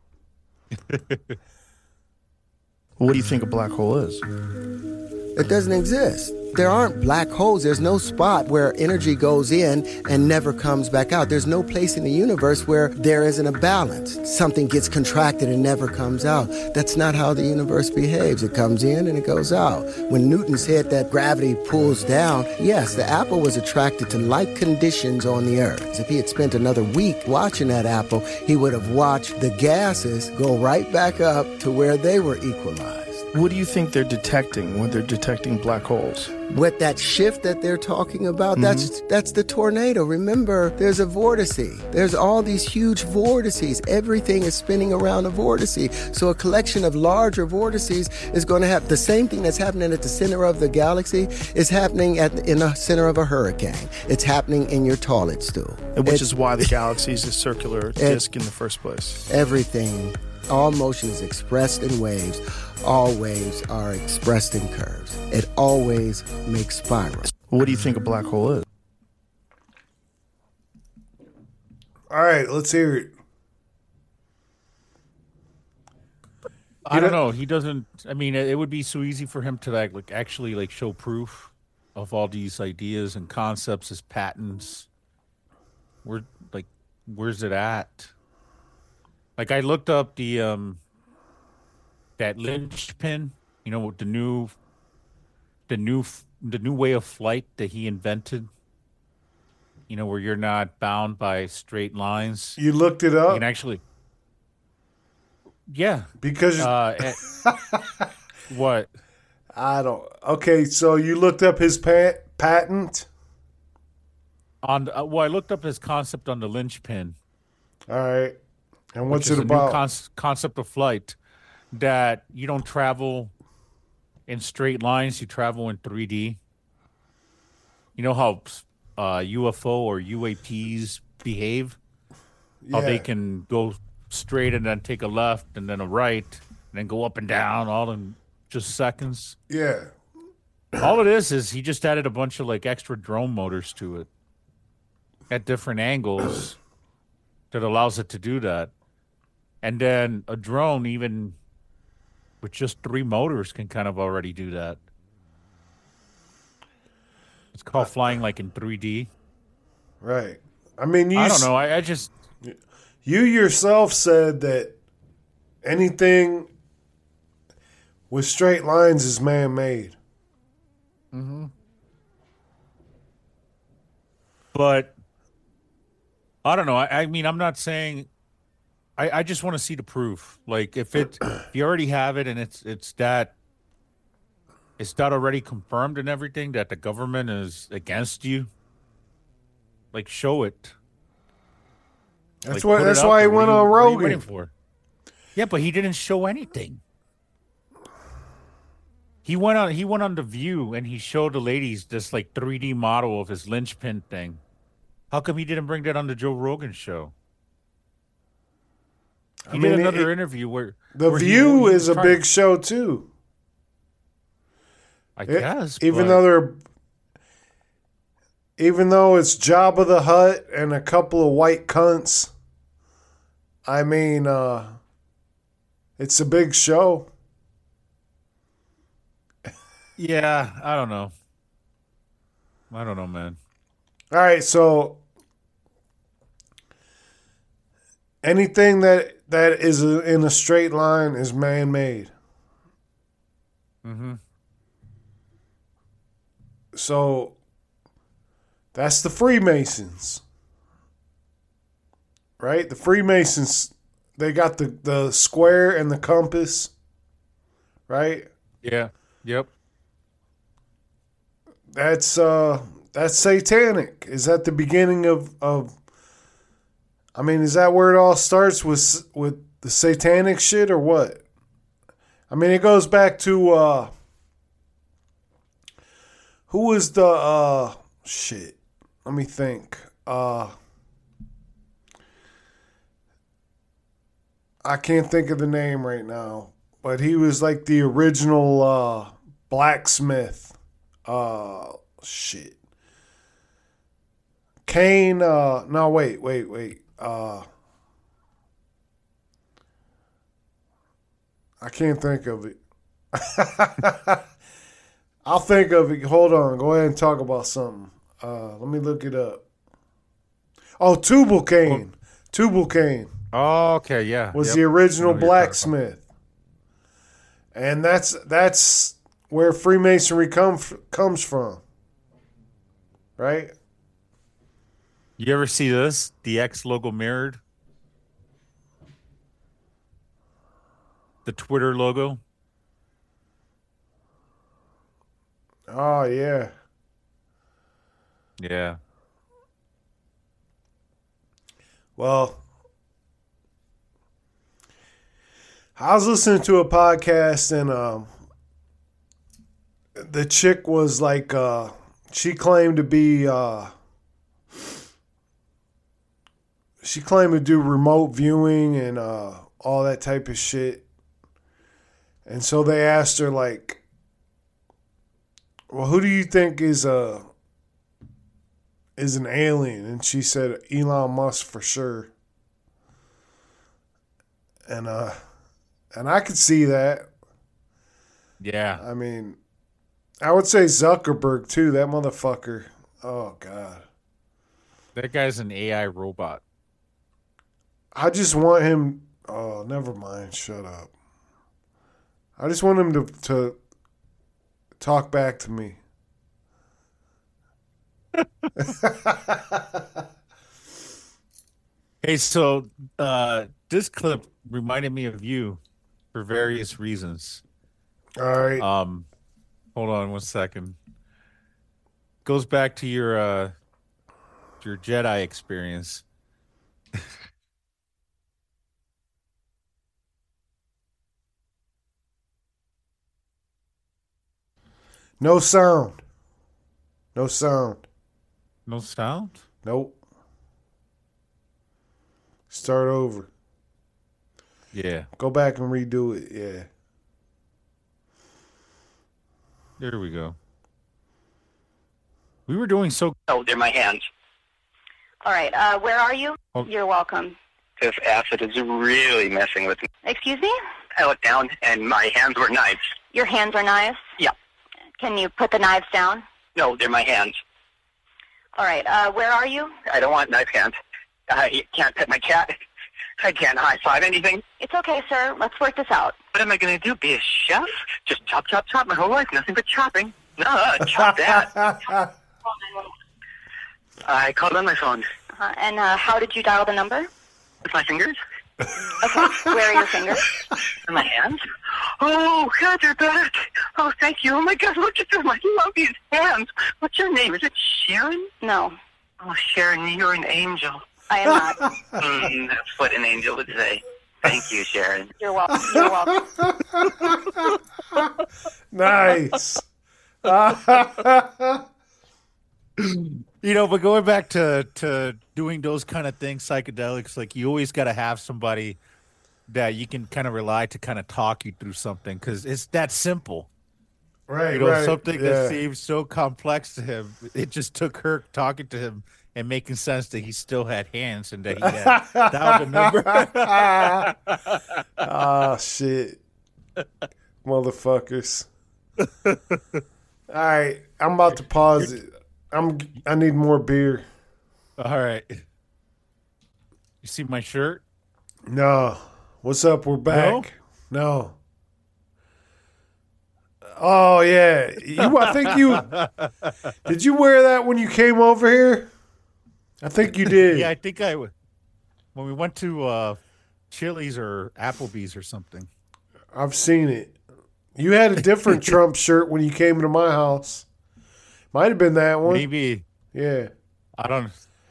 [SPEAKER 19] What do you think a black hole is?
[SPEAKER 20] It doesn't exist. There aren't black holes. There's no spot where energy goes in and never comes back out. There's no place in the universe where there isn't a balance. Something gets contracted and never comes out. That's not how the universe behaves. It comes in and it goes out. When Newton said that gravity pulls down, yes, the apple was attracted to like conditions on the earth. If he had spent another week watching that apple, he would have watched the gases go right back up to where they were equalized.
[SPEAKER 19] What do you think they're detecting when they're detecting black holes?
[SPEAKER 20] With that shift that they're talking about, that's the tornado. Remember, there's a vortice. There's all these huge vortices. Everything is spinning around a vortice. So a collection of larger vortices is going to have the same thing that's happening at the center of the galaxy is happening in the center of a hurricane. It's happening in your toilet stool.
[SPEAKER 19] Which is why the galaxy is a circular disk in the first place.
[SPEAKER 20] Everything, all motion is expressed in waves. All waves are expressed in curves. It always makes spirals.
[SPEAKER 19] What do you think a black hole is?
[SPEAKER 2] All right, let's hear it.
[SPEAKER 3] I don't know. He doesn't. I mean, it would be so easy for him to actually show proof of all these ideas and concepts as patents. Where's it at? Like, I looked up the that linchpin. You know, the new way of flight that he invented. You know, where you're not bound by straight lines.
[SPEAKER 2] You looked it up?
[SPEAKER 3] You can actually. Yeah.
[SPEAKER 2] Because
[SPEAKER 3] what?
[SPEAKER 2] I don't. Okay, so you looked up his patent?
[SPEAKER 3] I looked up his concept on the linchpin.
[SPEAKER 2] All right. And what's
[SPEAKER 3] which is
[SPEAKER 2] it about?
[SPEAKER 3] A new concept of flight that you don't travel in straight lines, you travel in 3D. You know how UFO or UAPs behave? How they can go straight and then take a left and then a right and then go up and down all in just seconds.
[SPEAKER 2] Yeah.
[SPEAKER 3] All it is he just added a bunch of extra drone motors to it at different angles that allows it to do that. And then a drone, even with just 3 motors, can kind of already do that. It's called flying in 3D.
[SPEAKER 2] Right. I mean,
[SPEAKER 3] I don't know. I just...
[SPEAKER 2] You yourself said that anything with straight lines is man-made.
[SPEAKER 3] Mm-hmm. But I don't know. I mean, I'm not saying. I just want to see the proof. If you already have it and it's that already confirmed and everything that the government is against you. Show it.
[SPEAKER 2] That's why he went on Rogan.
[SPEAKER 3] What are you waiting for? Yeah, but he didn't show anything. He went on The View and he showed the ladies this 3D model of his linchpin thing. How come he didn't bring that on the Joe Rogan show? He did another interview where
[SPEAKER 2] The View is a big show too.
[SPEAKER 3] I guess,
[SPEAKER 2] even though it's Jabba the Hutt and a couple of white cunts. I mean, it's a big show.
[SPEAKER 3] Yeah, I don't know, man.
[SPEAKER 2] All right, so anything that is in a straight line is man-made.
[SPEAKER 3] Mm-hmm.
[SPEAKER 2] So that's the Freemasons. Right? The Freemasons, they got the square and the compass. Right?
[SPEAKER 3] Yeah. Yep.
[SPEAKER 2] That's satanic. Is that the beginning of I mean, is that where it all starts with the satanic shit or what? I mean, it goes back to who was the shit? Let me think. I can't think of the name right now, but he was the original blacksmith. Shit. Cain, no, wait. I can't think of it. I'll think of it. Hold on. Go ahead and talk about something. Let me look it up. Oh, Tubal Cain. Tubal Cain.
[SPEAKER 3] Oh, okay, yeah.
[SPEAKER 2] Was the original blacksmith. And that's where Freemasonry comes from. Right?
[SPEAKER 3] You ever see this? The X logo mirrored? The Twitter logo?
[SPEAKER 2] Oh, yeah.
[SPEAKER 3] Yeah.
[SPEAKER 2] Well, I was listening to a podcast and the chick was she claimed to be she claimed to do remote viewing and all that type of shit. And so they asked her well, who do you think is an alien? And she said Elon Musk for sure. And And I could see that.
[SPEAKER 3] Yeah.
[SPEAKER 2] I mean, I would say Zuckerberg, too. That motherfucker. Oh, God.
[SPEAKER 3] That guy's an AI robot.
[SPEAKER 2] I just want him... Oh, never mind. Shut up. I just want him to talk back to me.
[SPEAKER 3] Hey, so this clip reminded me of you for various reasons.
[SPEAKER 2] All right.
[SPEAKER 3] Hold on 1 second. Goes back to your Jedi experience.
[SPEAKER 2] No sound. No sound.
[SPEAKER 3] No sound?
[SPEAKER 2] Nope. Start over.
[SPEAKER 3] Yeah.
[SPEAKER 2] Go back and redo it. Yeah.
[SPEAKER 3] There we go. We were doing so...
[SPEAKER 21] Oh, they're my hands.
[SPEAKER 22] All right. Where are you?
[SPEAKER 3] Oh.
[SPEAKER 22] You're welcome.
[SPEAKER 21] This acid is really messing with me.
[SPEAKER 22] Excuse me?
[SPEAKER 21] I looked down, and my hands were knives.
[SPEAKER 22] Your hands are knives?
[SPEAKER 21] Yeah.
[SPEAKER 22] Can you put the knives down?
[SPEAKER 21] No, they're my hands.
[SPEAKER 22] All right. Where are you?
[SPEAKER 21] I don't want knife hands. I can't pet my cat. I can't high-five anything.
[SPEAKER 22] It's okay, sir. Let's work this out.
[SPEAKER 21] What am I going to do, be a chef? Just chop, chop, chop my whole life. Nothing but chopping. No, chop that. I called on my phone.
[SPEAKER 22] And how did you dial the number?
[SPEAKER 21] With my fingers.
[SPEAKER 22] Okay. Where are your fingers?
[SPEAKER 21] In my hands. Oh, God, they're back. Oh, thank you. Oh, my God, look at them. I love these hands. What's your name? Is it Sharon?
[SPEAKER 22] No.
[SPEAKER 21] Oh, Sharon, you're an angel.
[SPEAKER 22] I am not.
[SPEAKER 21] That's what an angel would say. Thank you, Sharon.
[SPEAKER 22] You're welcome. You're welcome.
[SPEAKER 2] Nice.
[SPEAKER 3] You know, but going back to doing those kind of things, psychedelics, like you always got to have somebody that you can kind of rely to kind of talk you through something because it's that simple.
[SPEAKER 2] Right,
[SPEAKER 3] you know,
[SPEAKER 2] right.
[SPEAKER 3] something
[SPEAKER 2] Yeah.
[SPEAKER 3] that seems so complex to him. It just took her talking to him and making sense that he still had hands and that he had dialed the number.
[SPEAKER 2] Oh, shit. Motherfuckers. All right. I'm about to pause it. I need more beer.
[SPEAKER 3] All right. You see my shirt?
[SPEAKER 2] No. What's up? We're back. No. Oh, yeah. I think you... Did you wear that when you came over here? I think you did.
[SPEAKER 3] Yeah, I think I would. When we went to Chili's or Applebee's or something.
[SPEAKER 2] I've seen it. You had a different Trump shirt when you came to my house. Might have been that one.
[SPEAKER 3] Maybe.
[SPEAKER 2] Yeah.
[SPEAKER 3] I don't.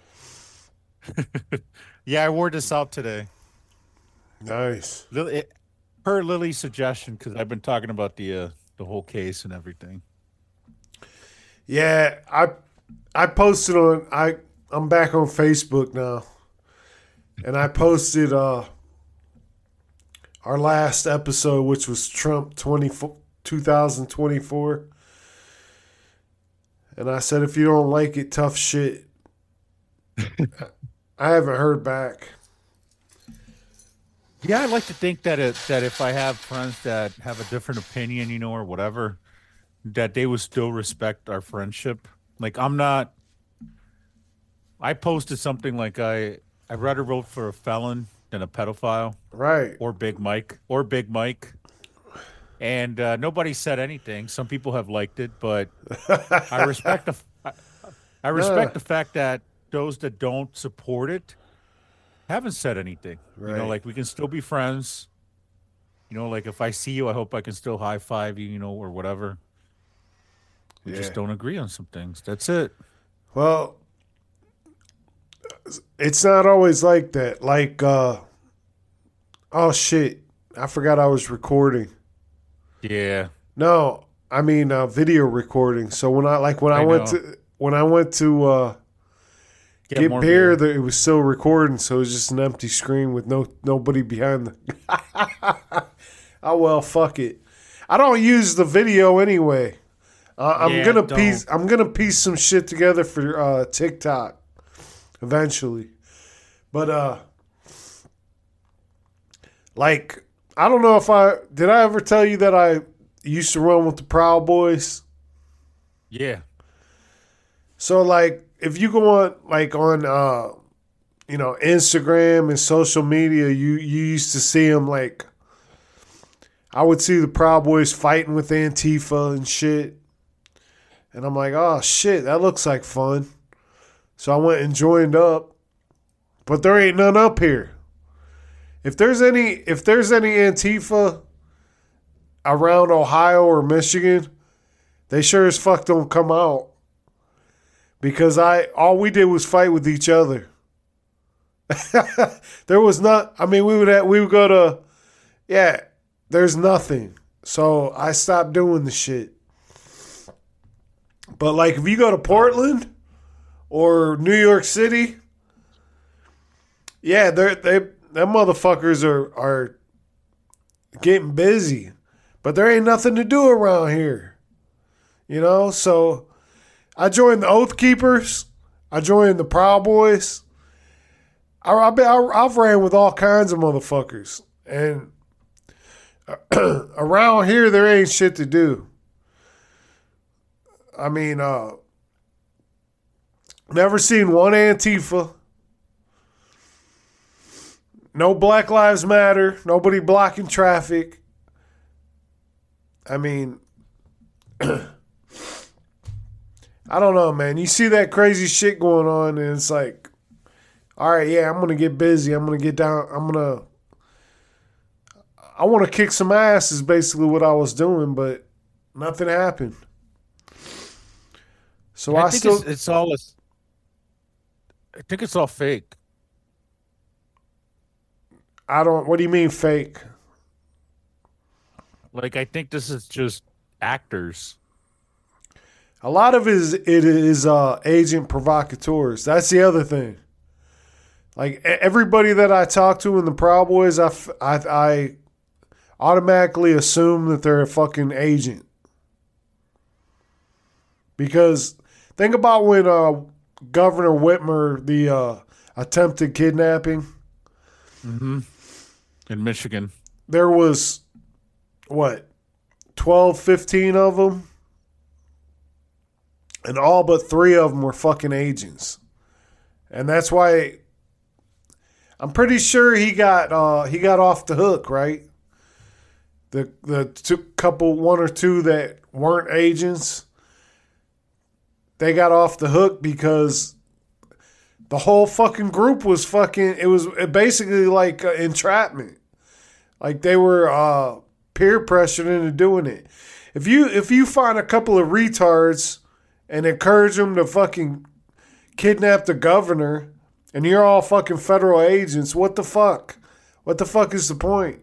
[SPEAKER 3] Yeah, I wore this out today.
[SPEAKER 2] Nice.
[SPEAKER 3] Per Lily's suggestion, because I've been talking about the whole case and everything.
[SPEAKER 2] Yeah, I posted on I'm back on Facebook now, and I posted our last episode, which was Trump 2024. And I said, if you don't like it, tough shit. I haven't heard back.
[SPEAKER 3] Yeah, I like to think that if I have friends that have a different opinion, you know, or whatever, that they would still respect our friendship. Like I posted something like I'd rather vote for a felon than a pedophile,
[SPEAKER 2] right?
[SPEAKER 3] Or Big Mike. And nobody said anything. Some people have liked it, but I respect the fact that those that don't support it haven't said anything.
[SPEAKER 2] Right.
[SPEAKER 3] You know, like we can still be friends. You know, like if I see you, I hope I can still high five you, you know, or whatever. We just don't agree on some things. That's it.
[SPEAKER 2] Well, it's not always like that. Like, oh shit, I forgot I was recording.
[SPEAKER 3] Yeah.
[SPEAKER 2] No, I mean video recording. So when I went to get beer, it was still recording. So it was just an empty screen with nobody behind the. Oh well, fuck it. I don't use the video anyway. I'm gonna piece some shit together for TikTok eventually, but like I don't know if did I ever tell you that I used to run with the Proud Boys?
[SPEAKER 3] Yeah.
[SPEAKER 2] So like, if you go on Instagram and social media, you used to see them like. I would see the Proud Boys fighting with Antifa and shit. And I'm like, oh shit, that looks like fun. So I went and joined up. But there ain't none up here. If there's any Antifa around Ohio or Michigan, they sure as fuck don't come out. Because all we did was fight with each other. There was not, I mean, we would go to, there's nothing. So I stopped doing the shit. But like if you go to Portland or New York City, yeah, them motherfuckers are getting busy. But there ain't nothing to do around here. You know, so I joined the Oath Keepers. I joined the Proud Boys. I've ran with all kinds of motherfuckers. And around here, there ain't shit to do. I mean, never seen one Antifa. No Black Lives Matter. Nobody blocking traffic. I mean, I don't know, man. You see that crazy shit going on, and it's like, all right, yeah, I'm going to get busy. I'm going to get down. I want to kick some ass is basically what I was doing, but nothing happened. So
[SPEAKER 3] I think it's all fake.
[SPEAKER 2] What do you mean fake?
[SPEAKER 3] Like, I think this is just actors.
[SPEAKER 2] A lot of it is agent provocateurs. That's the other thing. Like everybody that I talk to in the Proud Boys, I automatically assume that they're a fucking agent. Because think about when Governor Whitmer, the attempted kidnapping.
[SPEAKER 3] Mm-hmm. In Michigan.
[SPEAKER 2] There was, 12, 15 of them? And all but 3 of them were fucking agents. And that's why I'm pretty sure he got off the hook, right? The one or two that weren't agents, they got off the hook because the whole fucking group was fucking, it was basically like entrapment. Like they were peer pressured into doing it. If you find a couple of retards and encourage them to fucking kidnap the governor and you're all fucking federal agents, what the fuck? What the fuck is the point?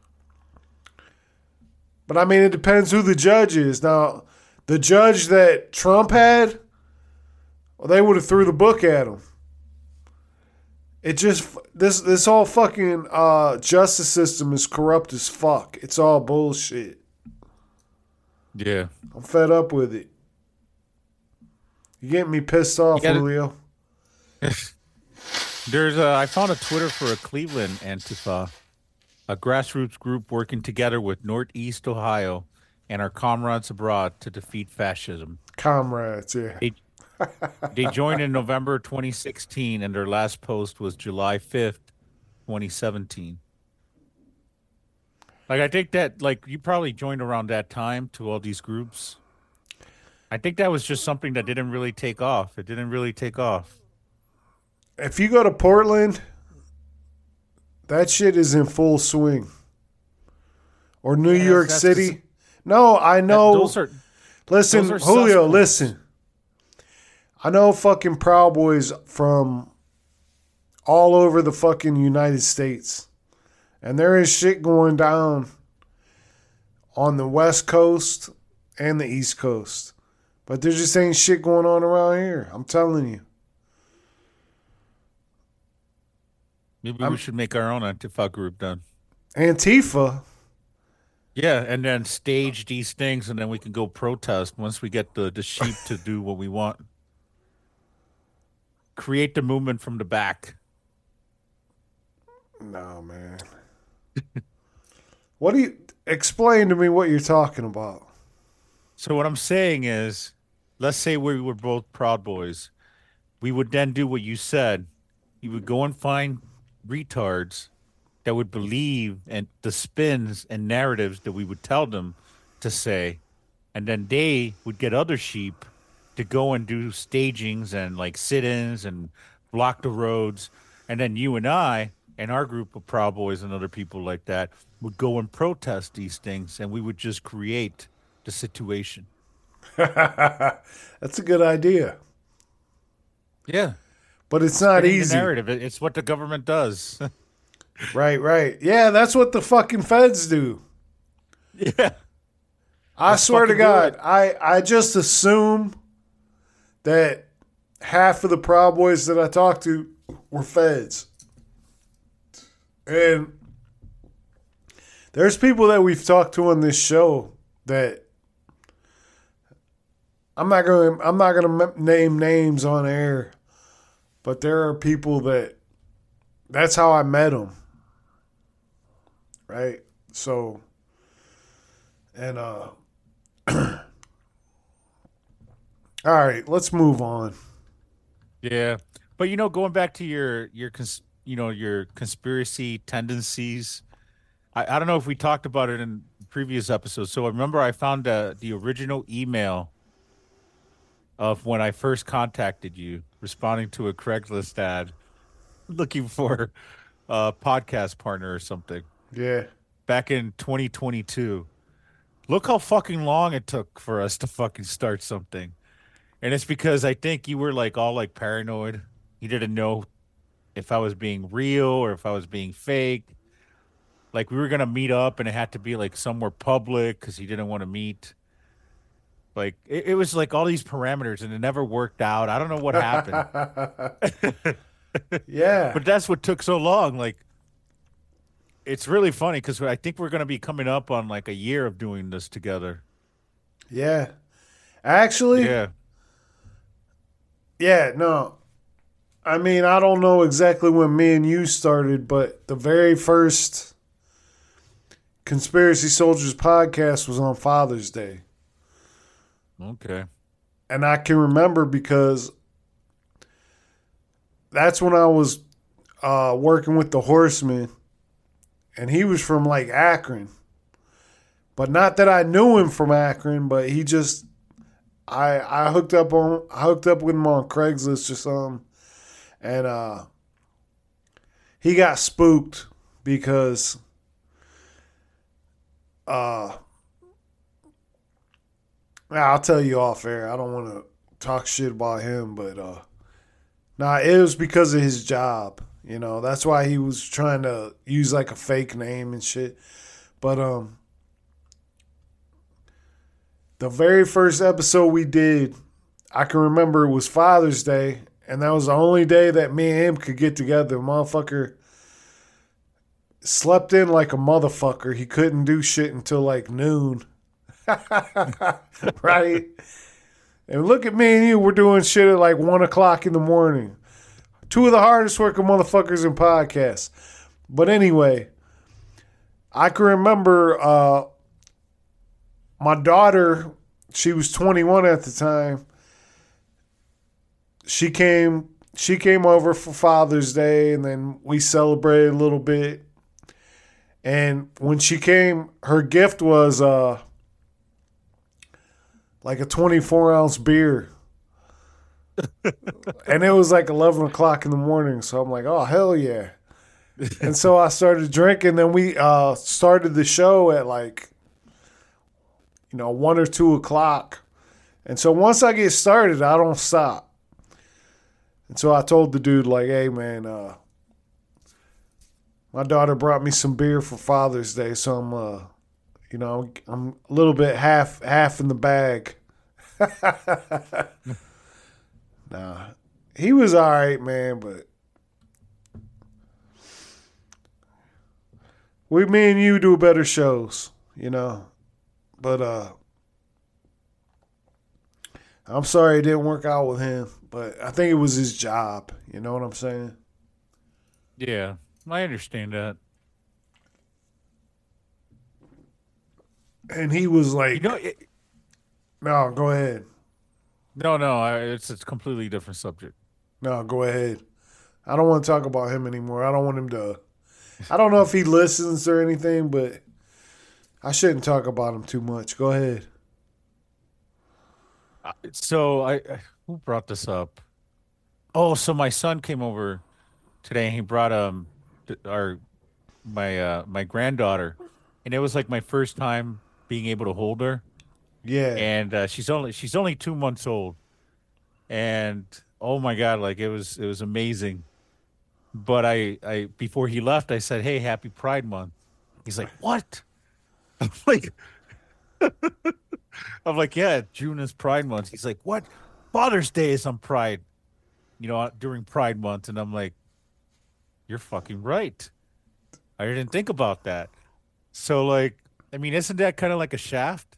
[SPEAKER 2] But I mean, it depends who the judge is. Now, the judge that Trump had, well, they would have threw the book at him. It just, this whole fucking justice system is corrupt as fuck. It's all bullshit.
[SPEAKER 3] Yeah.
[SPEAKER 2] I'm fed up with it. You getting me pissed off, Julio?
[SPEAKER 3] I found a Twitter for a Cleveland Antifa, a grassroots group working together with Northeast Ohio and our comrades abroad to defeat fascism.
[SPEAKER 2] Comrades, yeah.
[SPEAKER 3] They joined in November 2016, and their last post was July 5th, 2017. Like, I think that, like, you probably joined around that time to all these groups. I think that was just something that didn't really take off. It didn't really take off.
[SPEAKER 2] If you go to Portland, that shit is in full swing. Or New York City. No, I know. Listen, Julio, listen. I know fucking Proud Boys from all over the fucking United States. And there is shit going down on the West Coast and the East Coast. But there just ain't shit going on around here. I'm telling you.
[SPEAKER 3] Maybe we should make our own Antifa group then.
[SPEAKER 2] Antifa?
[SPEAKER 3] Yeah, and then stage these things, and then we can go protest once we get the sheep to do what we want. Create the movement from the back.
[SPEAKER 2] No, man. What do you explain to me what you're talking about?
[SPEAKER 3] So what I'm saying is, let's say we were both Proud Boys. We would then do what you said. You would go and find retards that would believe and the spins and narratives that we would tell them to say, and then they would get other sheep to go and do stagings and like sit-ins and block the roads, and then you and I and our group of Proud Boys and other people like that would go and protest these things, and we would just create the situation.
[SPEAKER 2] That's a good idea.
[SPEAKER 3] Yeah.
[SPEAKER 2] But it's not
[SPEAKER 3] Spinning
[SPEAKER 2] easy.
[SPEAKER 3] The narrative. It's what the government does.
[SPEAKER 2] Right. Yeah, that's what the fucking feds do.
[SPEAKER 3] Yeah.
[SPEAKER 2] I swear to God, I just assume that half of the Proud Boys that I talked to were feds. And there's people that we've talked to on this show that I'm not gonna name names on air, but there are people that's how I met them. Right? So, and all right, let's move on.
[SPEAKER 3] Yeah. But going back to your conspiracy tendencies, I don't know if we talked about it in previous episodes. So I remember I found the original email of when I first contacted you, responding to a Craigslist ad, looking for a podcast partner or something.
[SPEAKER 2] Yeah.
[SPEAKER 3] Back in 2022. Look how fucking long it took for us to fucking start something. And it's because I think you were like all like paranoid. You didn't know if I was being real or if I was being fake. Like we were going to meet up and it had to be like somewhere public because he didn't want to meet. Like it was like all these parameters and it never worked out. I don't know what happened.
[SPEAKER 2] Yeah.
[SPEAKER 3] But that's what took so long. Like it's really funny because I think we're going to be coming up on like a year of doing this together.
[SPEAKER 2] Yeah. Actually. Yeah, no. I mean, I don't know exactly when me and you started, but the very first Conspiracy Soldiers podcast was on Father's Day.
[SPEAKER 3] Okay.
[SPEAKER 2] And I can remember because that's when I was working with the Horseman, and he was from like Akron. But not that I knew him from Akron, but he just I hooked up with him on Craigslist or something. And he got spooked because I'll tell you off air. I don't want to talk shit about him, but it was because of his job. That's why he was trying to use like a fake name and shit. But the very first episode we did, I can remember it was Father's Day, and that was the only day that me and him could get together. Motherfucker slept in like a motherfucker. He couldn't do shit until like noon. Right? And look at me and you, we're doing shit at like 1 o'clock in the morning. Two of the hardest working motherfuckers in podcasts. But anyway, I can remember my daughter, she was 21 at the time. She came over for Father's Day, and then we celebrated a little bit. And when she came, her gift was like a 24-ounce beer. And it was like 11 o'clock in the morning, so I'm like, oh, hell yeah. And so I started drinking, then we started the show at like 1 or 2 o'clock. And so once I get started, I don't stop. And so I told the dude, like, hey, man, my daughter brought me some beer for Father's Day, so I'm a little bit half in the bag. Nah, he was all right, man, but me and you do better shows, But I'm sorry it didn't work out with him, but I think it was his job. You know what I'm saying?
[SPEAKER 3] Yeah, I understand that.
[SPEAKER 2] and he was like, "No, go ahead."
[SPEAKER 3] No, it's a completely different subject.
[SPEAKER 2] No, go ahead. I don't want to talk about him anymore. I don't want him to. I don't know if he listens or anything, but I shouldn't talk about him too much. Go ahead.
[SPEAKER 3] So who brought this up? Oh, so my son came over today and he brought my granddaughter, and it was like my first time being able to hold her.
[SPEAKER 2] Yeah.
[SPEAKER 3] And she's only 2 months old, and oh my God, like it was amazing. But I before he left, I said, "Hey, happy Pride Month." He's like, "What?" I'm like, "Yeah, June is Pride Month." He's like, "What? Father's Day is on Pride, during Pride Month." And I'm like, "You're fucking right. I didn't think about that." So, like, I mean, isn't that kind of like a shaft?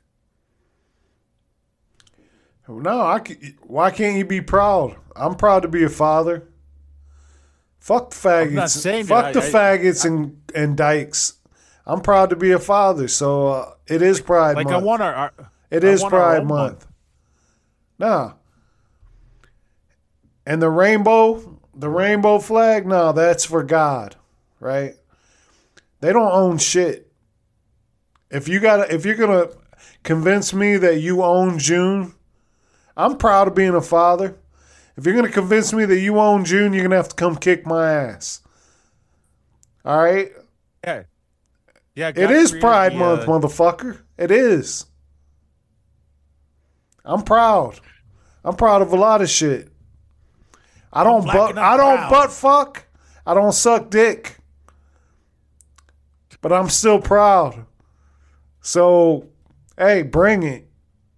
[SPEAKER 2] No, why can't you be proud? I'm proud to be a father. Fuck the faggots.
[SPEAKER 3] I'm not saying
[SPEAKER 2] Fuck the faggots and dykes. I'm proud to be a father, so it is Pride Month.
[SPEAKER 3] I want our
[SPEAKER 2] It is Pride Month. Nah. And the rainbow flag, no, that's for God, right? They don't own shit. If you're gonna convince me that you own June, I'm proud of being a father. If you're gonna convince me that you own June, you're gonna have to come kick my ass. All right?
[SPEAKER 3] Yeah. Yeah.
[SPEAKER 2] It is Pride Month, motherfucker. It is. I'm proud. I'm proud of a lot of shit. I don't butt fuck. I don't suck dick. But I'm still proud. So, hey, bring it.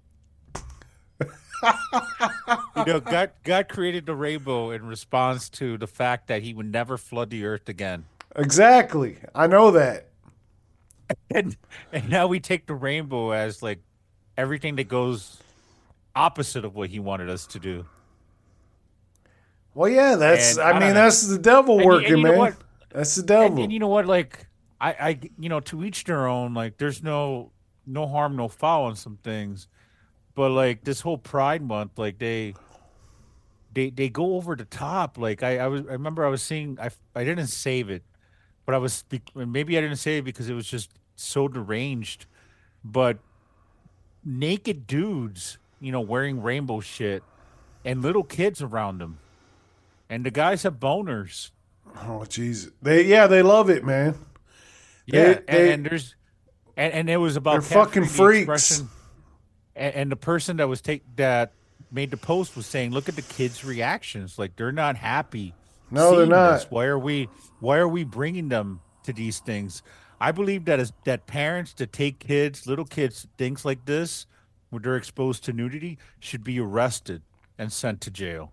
[SPEAKER 3] God created the rainbow in response to the fact that he would never flood the earth again.
[SPEAKER 2] Exactly. I know that.
[SPEAKER 3] And now we take the rainbow as like everything that goes opposite of what he wanted us to do.
[SPEAKER 2] Well, yeah, that's the devil working, man. That's the devil.
[SPEAKER 3] And you know what? Like, I to each their own. Like, there's no harm, no foul in some things. But like this whole Pride Month, like they go over the top. Like I remember I was seeing, I didn't save it, but maybe I didn't save it because it was just so deranged. But naked dudes, wearing rainbow shit, and little kids around them, and the guys have boners.
[SPEAKER 2] Oh Jesus! They love it, man.
[SPEAKER 3] Yeah, and it was about
[SPEAKER 2] they're fucking freaks.
[SPEAKER 3] And the person that made the post was saying, "Look at the kids' reactions. Like they're not happy.
[SPEAKER 2] No, they're not.
[SPEAKER 3] This. Why are we bringing them to these things?" I believe that parents that take little kids, things like this, where they're exposed to nudity, should be arrested and sent to jail.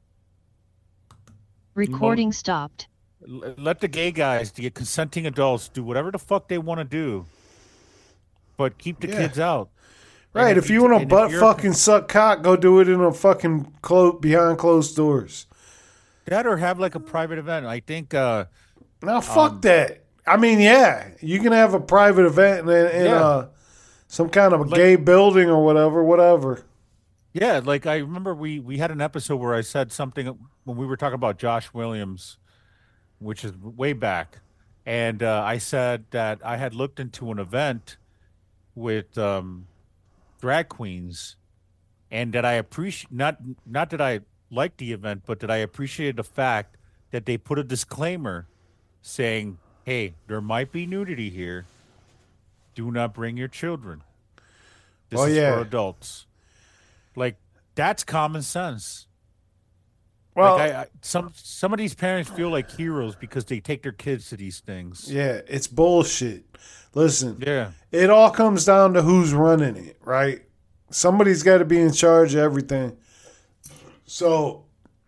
[SPEAKER 18] Recording stopped.
[SPEAKER 3] Let the gay guys, the consenting adults, do whatever the fuck they want to do, but keep the kids out.
[SPEAKER 2] Right, if you want to butt fucking suck cock, go do it in a fucking behind closed doors.
[SPEAKER 3] That or have like a private event. I think.
[SPEAKER 2] Now fuck that. I mean, yeah, you can have a private event in some kind of a gay building or whatever.
[SPEAKER 3] Yeah, like I remember we had an episode where I said something when we were talking about Josh Williams, which is way back, and I said that I had looked into an event with drag queens, and that I appreciate not that I liked the event, but that I appreciated the fact that they put a disclaimer saying, "Hey, there might be nudity here. Do not bring your children. This is for adults." Like that's common sense.
[SPEAKER 2] Well,
[SPEAKER 3] like some of these parents feel like heroes because they take their kids to these things.
[SPEAKER 2] Yeah, it's bullshit. Listen,
[SPEAKER 3] yeah,
[SPEAKER 2] it all comes down to who's running it, right? Somebody's got to be in charge of everything. So,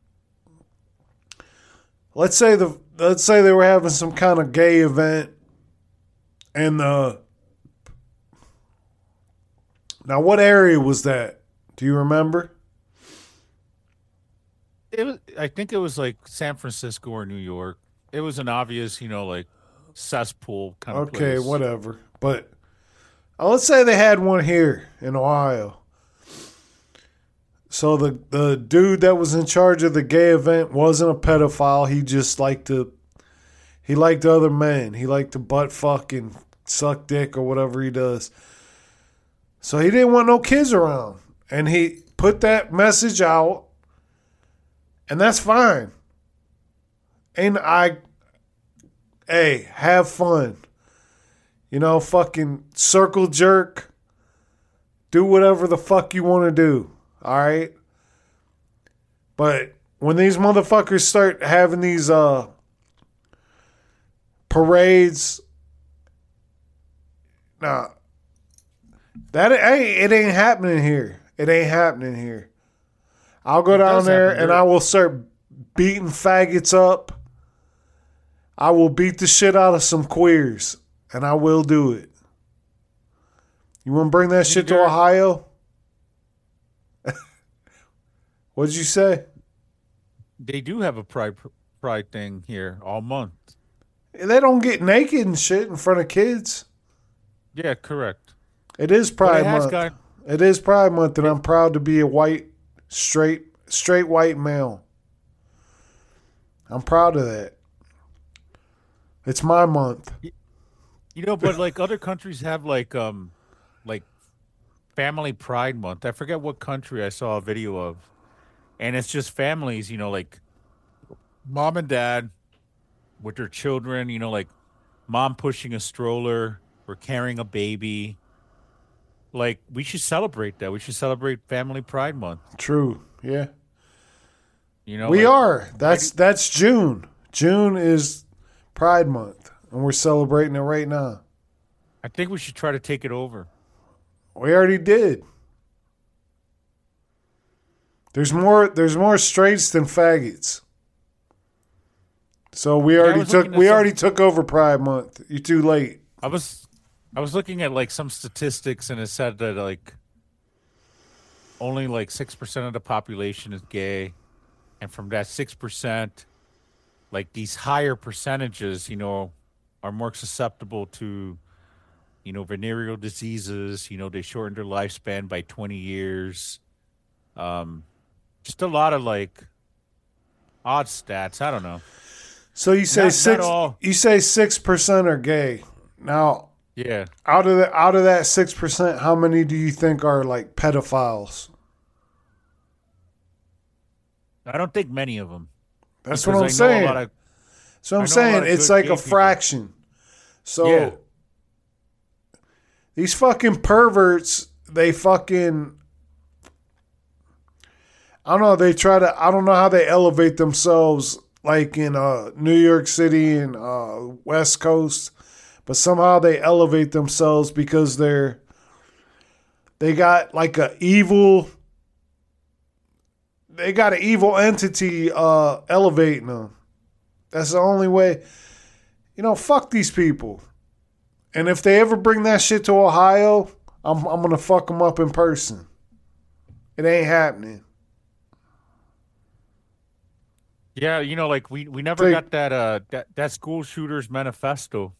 [SPEAKER 2] let's say they were having some kind of gay event, and now what area was that? Do you remember?
[SPEAKER 3] I think it was like San Francisco or New York. It was an obvious, like cesspool kind of place.
[SPEAKER 2] Okay, whatever. But Let's say they had one here in Ohio. So the dude that was in charge of the gay event wasn't a pedophile. He just liked other men. He liked to butt fuck and suck dick or whatever he does. So he didn't want no kids around. And he put that message out. And that's fine. And hey, have fun. You know, fucking circle jerk. Do whatever the fuck you want to do. All right? But when these motherfuckers start having these parades, nah, it ain't happening here. It ain't happening here. I'll go down there and I will start beating faggots up. I will beat the shit out of some queers, and I will do it. You want to bring that shit to Ohio? What'd you say?
[SPEAKER 3] They do have a pride thing here all month.
[SPEAKER 2] They don't get naked and shit in front of kids.
[SPEAKER 3] Yeah, correct.
[SPEAKER 2] It is Pride Month. It is Pride Month, and I'm proud to be a white, straight white male. I'm proud of that. It's my month.
[SPEAKER 3] You know, but like other countries have like Family Pride Month. I forget what country I saw a video of. And it's just families, you know, like mom and dad with their children, you know, like mom pushing a stroller or carrying a baby. Like, we should celebrate that. We should celebrate Family Pride Month.
[SPEAKER 2] True. Yeah.
[SPEAKER 3] You know,
[SPEAKER 2] we are. That's June. June is Pride Month, and we're celebrating it right now.
[SPEAKER 3] I think we should try to take it over.
[SPEAKER 2] We already did. There's more straights than faggots. So we already took over Pride Month. You're too late.
[SPEAKER 3] I was looking at like some statistics, and it said that like only like 6% of the population is gay, and from that 6%, like these higher percentages, you know, are more susceptible to, you know, venereal diseases. You know, they shorten their lifespan by 20 years. Just a lot of like odd stats. I don't know.
[SPEAKER 2] So you say You say 6% are gay. Now,
[SPEAKER 3] yeah.
[SPEAKER 2] Out of that 6%, how many do you think are like pedophiles?
[SPEAKER 3] I don't think many of them.
[SPEAKER 2] That's what I'm saying. So I'm saying it's like a fraction. So
[SPEAKER 3] yeah.
[SPEAKER 2] These fucking perverts, they fucking, I don't know, I don't know how they elevate themselves like in New York City and West Coast, but somehow they elevate themselves because they got like an evil entity elevating them. That's the only way. You know, fuck these people. And if they ever bring that shit to Ohio, I'm gonna fuck them up in person. It ain't happening.
[SPEAKER 3] Yeah, you know, like we never got that school shooters manifesto.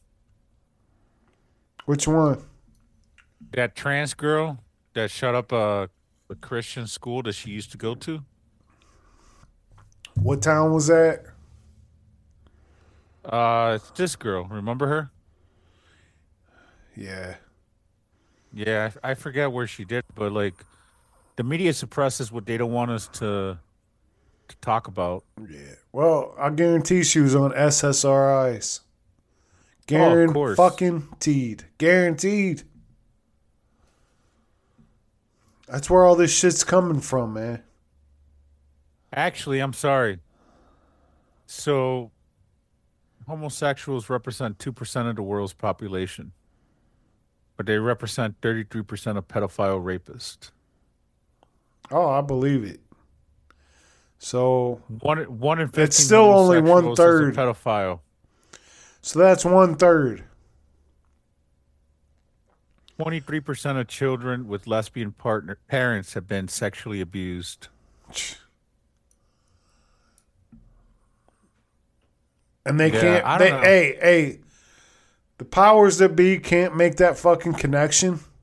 [SPEAKER 2] Which one?
[SPEAKER 3] That trans girl that shut up a Christian school that she used to go to.
[SPEAKER 2] What town was that?
[SPEAKER 3] It's this girl. Remember her?
[SPEAKER 2] Yeah.
[SPEAKER 3] Yeah, I forget where she did, but like the media suppresses what they don't want us to talk about.
[SPEAKER 2] Yeah. Well, I guarantee she was on SSRIs.
[SPEAKER 3] Of course.
[SPEAKER 2] Guaranteed. Guaranteed. That's where all this shit's coming from, man.
[SPEAKER 3] Actually, I'm sorry. So, homosexuals represent 2% of the world's population, but they represent 33% of pedophile rapists.
[SPEAKER 2] Oh, I believe it. So
[SPEAKER 3] one in 15
[SPEAKER 2] it's still only
[SPEAKER 3] homosexuals
[SPEAKER 2] 1/3
[SPEAKER 3] is a pedophile.
[SPEAKER 2] So that's 1/3.
[SPEAKER 3] 23% of children with lesbian parents have been sexually abused.
[SPEAKER 2] And they can't. The powers that be can't make that fucking connection.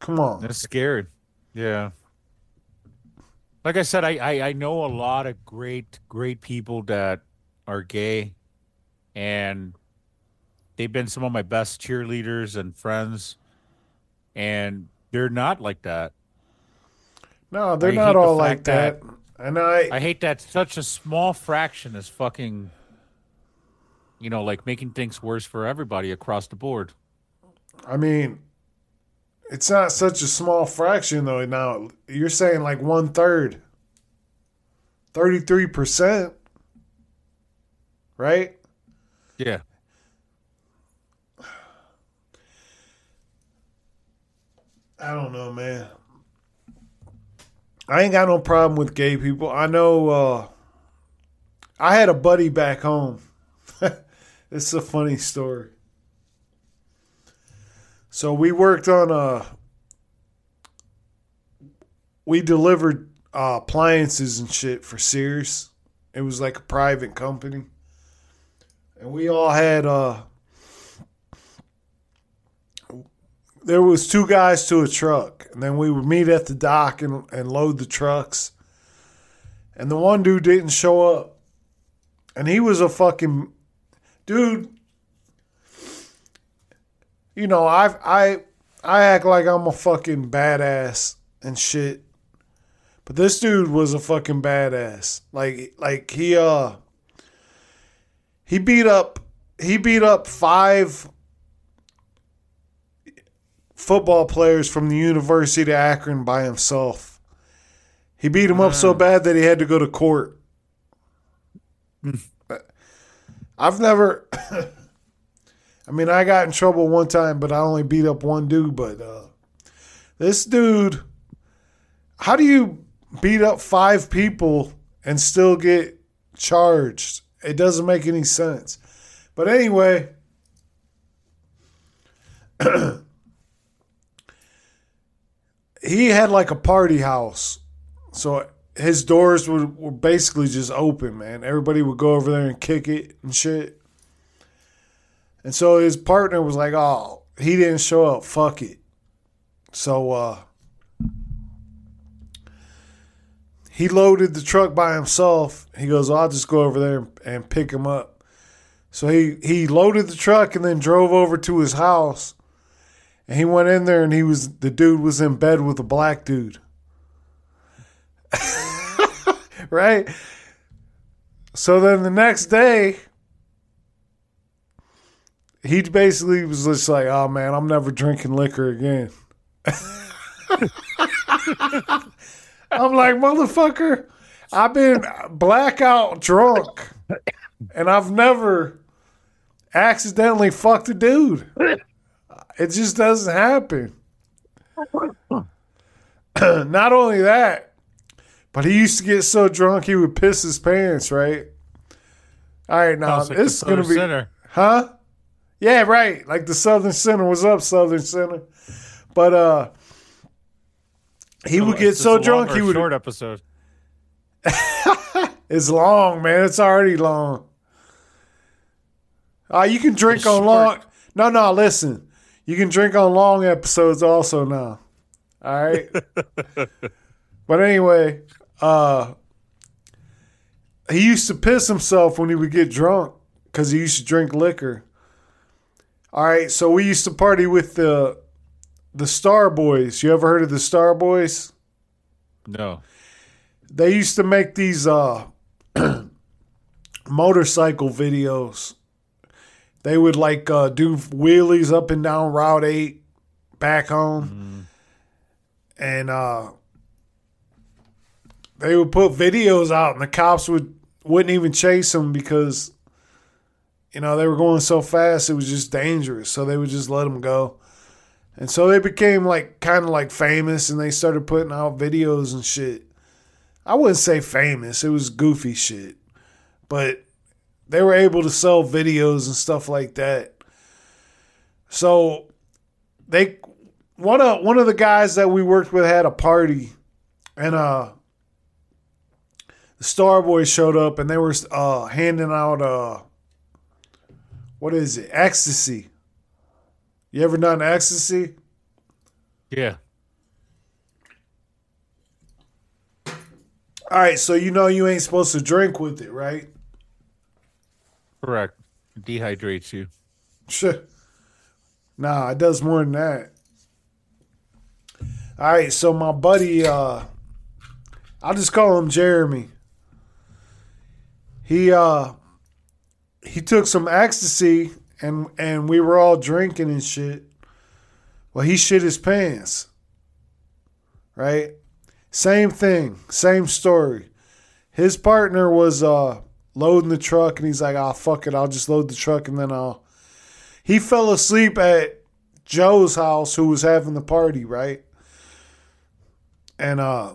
[SPEAKER 2] Come on.
[SPEAKER 3] They're scared. Yeah. Like I said, I know a lot of great people that are gay, and they've been some of my best cheerleaders and friends, and they're not like that.
[SPEAKER 2] No, they're not all like that. And
[SPEAKER 3] I hate that such a small fraction is fucking, like making things worse for everybody across the board.
[SPEAKER 2] I mean, it's not such a small fraction though. Now you're saying like 1/3, 33%, right?
[SPEAKER 3] Yeah.
[SPEAKER 2] I don't know, man. I ain't got no problem with gay people. I know I had a buddy back home. It's a funny story. So we worked on we delivered appliances and shit for Sears. It was like a private company. And we all had there was 2 guys to a truck, and then we would meet at the dock and load the trucks. And the one dude didn't show up. And he was a fucking dude. I act like I'm a fucking badass and shit. But this dude was a fucking badass. Like he beat up 5 football players from the University of Akron by himself. He beat them up so bad that he had to go to court. I've never I mean, I got in trouble one time, but I only beat up one dude. But this dude, how do you beat up 5 people and still get charged? It doesn't make any sense. But anyway, he had like a party house. So his doors were basically just open, man. Everybody would go over there and kick it and shit. And so his partner was like, oh, he didn't show up. Fuck it. So he loaded the truck by himself. He goes, I'll just go over there and pick him up. So he loaded the truck and then drove over to his house. And he went in there and the dude was in bed with a black dude. Right? So then the next day, he basically was just like, oh man, I'm never drinking liquor again. I'm like, motherfucker, I've been blackout drunk and I've never accidentally fucked a dude. It just doesn't happen. Not only that, but he used to get so drunk he would piss his pants, right? All right, now
[SPEAKER 3] Like
[SPEAKER 2] this is going to be...
[SPEAKER 3] Center.
[SPEAKER 2] Huh? Yeah, right. Like the Southern Center. What's up, Southern Center? But he would get so drunk he would...
[SPEAKER 3] Short episode.
[SPEAKER 2] It's long, man. It's already long. You can drink on long... No, listen. You can drink on long episodes also now. All right? But anyway, he used to piss himself when he would get drunk because he used to drink liquor. All right, so we used to party with the Star Boys. You ever heard of the Star Boys?
[SPEAKER 3] No.
[SPEAKER 2] They used to make these motorcycle videos. They would like do wheelies up and down Route 8 back home. And they would put videos out and the cops wouldn't even chase them because, they were going so fast it was just dangerous. So they would just let them go. And so they became kind of famous and they started putting out videos and shit. I wouldn't say famous. It was goofy shit. But they were able to sell videos and stuff like that. So one of the guys that we worked with had a party, and the Star Boys showed up, and they were handing out what is it? Ecstasy. You ever done ecstasy?
[SPEAKER 3] Yeah.
[SPEAKER 2] All right, so you know you ain't supposed to drink with it, right?
[SPEAKER 3] Correct. It dehydrates you.
[SPEAKER 2] Sure. Nah, it does more than that. All right, so my buddy, I'll just call him Jeremy. He took some ecstasy and we were all drinking and shit. Well, he shit his pants. Right? Same thing, same story. His partner was loading the truck and he's like, "Oh, fuck it, I'll just load the truck and then I'll." He fell asleep at Joe's house who was having the party, right? And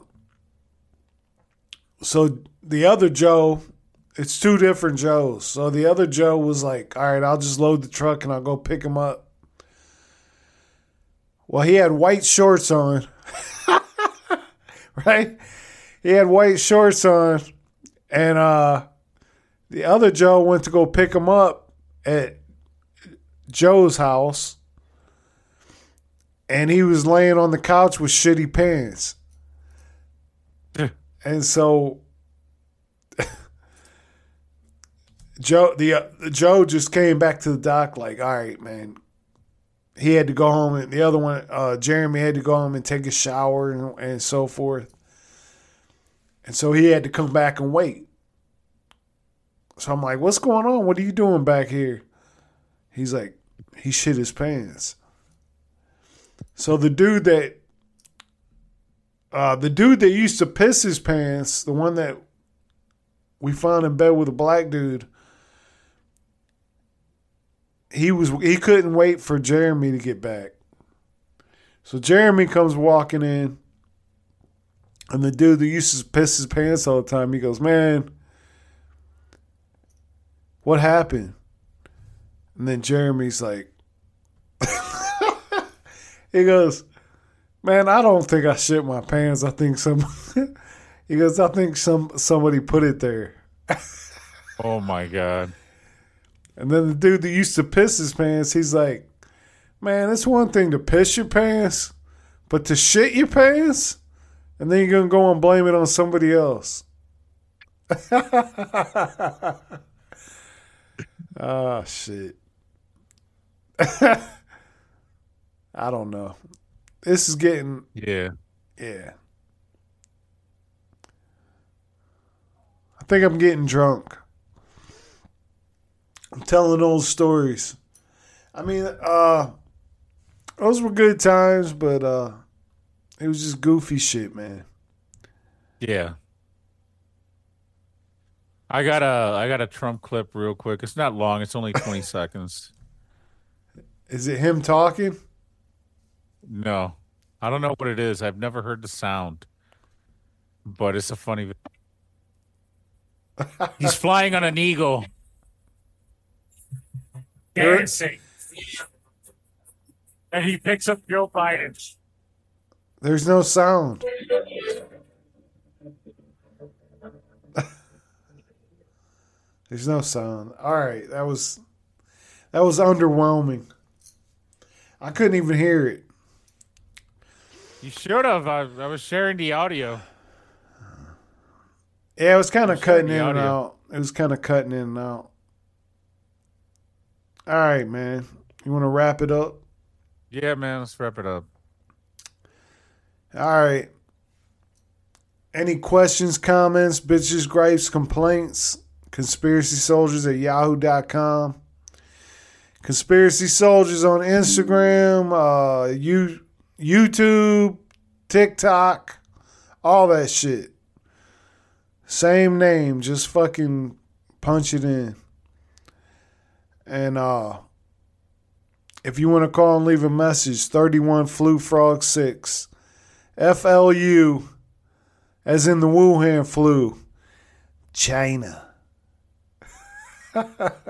[SPEAKER 2] so the other Joe, it's two different Joes. So the other Joe was like, "All right, I'll just load the truck and I'll go pick him up." Well, he had white shorts on. Right? He had white shorts on. And the other Joe went to go pick him up at Joe's house. And he was laying on the couch with shitty pants. And so Joe just came back to the dock like, "All right, man." He had to go home, and the other one, Jeremy, had to go home and take a shower and so forth. And so he had to come back and wait. So I'm like, "What's going on? What are you doing back here?" He's like, he shit his pants. So the dude that used to piss his pants, the one that we found in bed with a black dude, he couldn't wait for Jeremy to get back. So Jeremy comes walking in, and the dude that used to piss his pants all the time, he goes, "Man, what happened?" And then Jeremy's like, he goes, "Man, I don't think I shit my pants. I think he goes, I think somebody put it there."
[SPEAKER 3] Oh my God.
[SPEAKER 2] And then the dude that used to piss his pants, he's like, "Man, it's one thing to piss your pants, but to shit your pants? And then you're going to go and blame it on somebody else." Oh, shit. I don't know. This is getting...
[SPEAKER 3] Yeah.
[SPEAKER 2] Yeah. I think I'm getting drunk. I'm telling old stories. I mean, those were good times, but it was just goofy shit, man.
[SPEAKER 3] Yeah. I got a Trump clip real quick. It's not long. It's only 20 seconds.
[SPEAKER 2] Is it him talking?
[SPEAKER 3] No. I don't know what it is. I've never heard the sound. But it's a funny... He's flying on an eagle. Dancing. And he picks up Joe Biden.
[SPEAKER 2] There's no sound. There's no sound. All right, that was underwhelming. I couldn't even hear it.
[SPEAKER 3] You should have. I was sharing the audio.
[SPEAKER 2] Yeah, it was kind of cutting in and out. It was kind of cutting in and out. All right, man. You want to wrap it up?
[SPEAKER 3] Yeah, man. Let's wrap it up.
[SPEAKER 2] All right. Any questions, comments, bitches, gripes, complaints? conspiracysoldiers@yahoo.com. Conspiracy Soldiers on Instagram, YouTube, TikTok, all that shit. Same name, just fucking punch it in. And if you want to call and leave a message, 31 Flu Frog 6. FLU, as in the Wuhan flu. China. All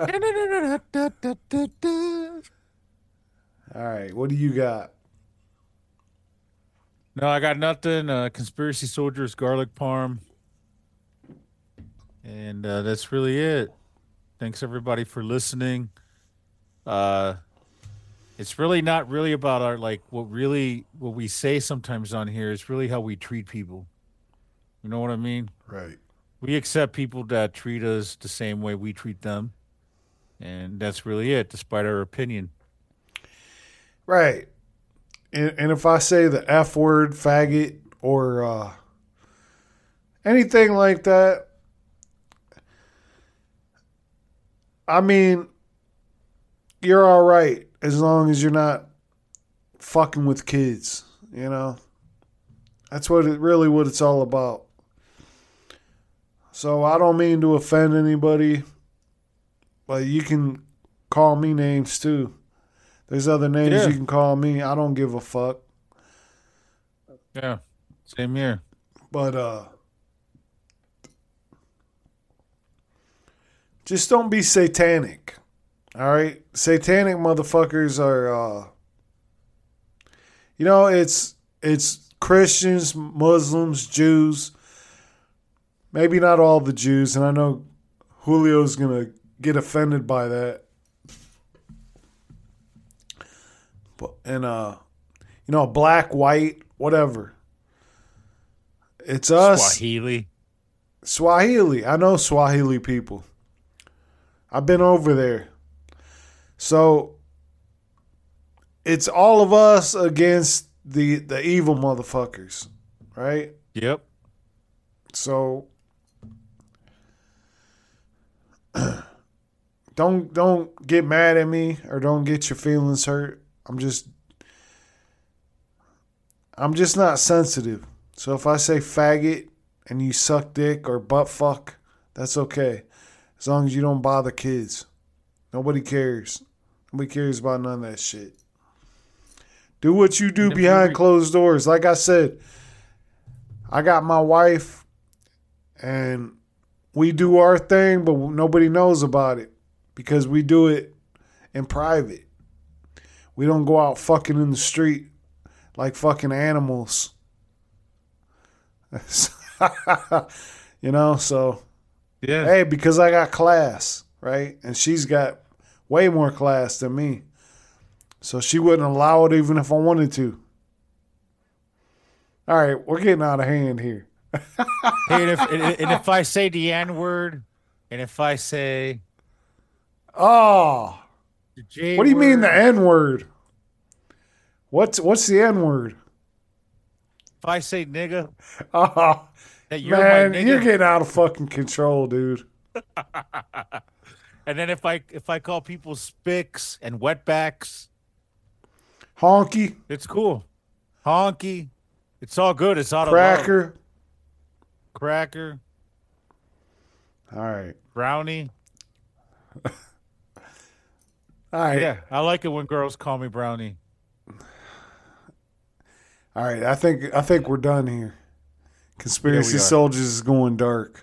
[SPEAKER 2] right, what do you got?
[SPEAKER 3] No, I got nothing. Conspiracy Soldiers, garlic parm. And that's really it. Thanks everybody for listening. It's really not really about our what we say sometimes on here. It's really how we treat people. You know what I mean?
[SPEAKER 2] Right.
[SPEAKER 3] We accept people that treat us the same way we treat them. And that's really it, despite our opinion.
[SPEAKER 2] Right. And if I say the F word, faggot, or anything like that, I mean, you're all right as long as you're not fucking with kids, you know? That's what it's all about. So I don't mean to offend anybody, but you can call me names too. There's other names you can call me. I don't give a fuck.
[SPEAKER 3] Yeah, same here.
[SPEAKER 2] But just don't be satanic. All right? Satanic motherfuckers are it's Christians, Muslims, Jews. Maybe not all the Jews, and I know Julio's going to get offended by that. And black, white, whatever. It's us. Swahili. I know Swahili people. I've been over there. So it's all of us against the evil motherfuckers, right?
[SPEAKER 3] Yep.
[SPEAKER 2] So don't get mad at me or don't get your feelings hurt. I'm just not sensitive. So if I say faggot and you suck dick or butt fuck, that's okay. As long as you don't bother kids. Nobody cares. Nobody cares about none of that shit. Do what you do behind closed doors. Like I said, I got my wife and we do our thing, but nobody knows about it because we do it in private. We don't go out fucking in the street like fucking animals. You know, so yeah. Hey, because I got class, right? And she's got way more class than me. So she wouldn't allow it even if I wanted to. All right, we're getting out of hand here.
[SPEAKER 3] Hey, and if I say the N-word, and if I say...
[SPEAKER 2] Oh...
[SPEAKER 3] J
[SPEAKER 2] what do you mean the N-word? What's the N-word?
[SPEAKER 3] If I say nigga,
[SPEAKER 2] oh,
[SPEAKER 3] you're
[SPEAKER 2] man,
[SPEAKER 3] my nigga.
[SPEAKER 2] You're getting out of fucking control, dude.
[SPEAKER 3] And then if I call people spicks and wetbacks,
[SPEAKER 2] honky,
[SPEAKER 3] it's cool. Honky, it's all good. It's all
[SPEAKER 2] cracker,
[SPEAKER 3] cracker.
[SPEAKER 2] All right,
[SPEAKER 3] brownie.
[SPEAKER 2] All right.
[SPEAKER 3] Yeah, I like it when girls call me brownie.
[SPEAKER 2] All right, I think we're done here. Conspiracy Soldiers is going dark.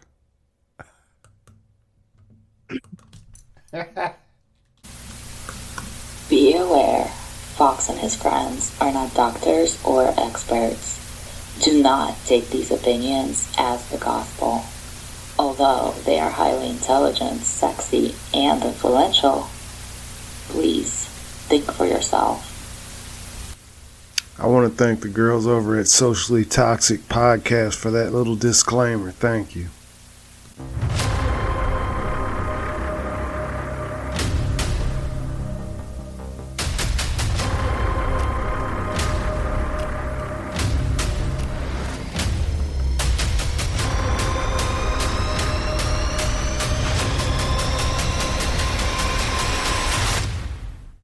[SPEAKER 1] Be aware, Fox and his friends are not doctors or experts. Do not take these opinions as the gospel. Although they are highly intelligent, sexy, and influential, please think for yourself.
[SPEAKER 2] I want to thank the girls over at Socially Toxic Podcast for that little disclaimer. Thank you.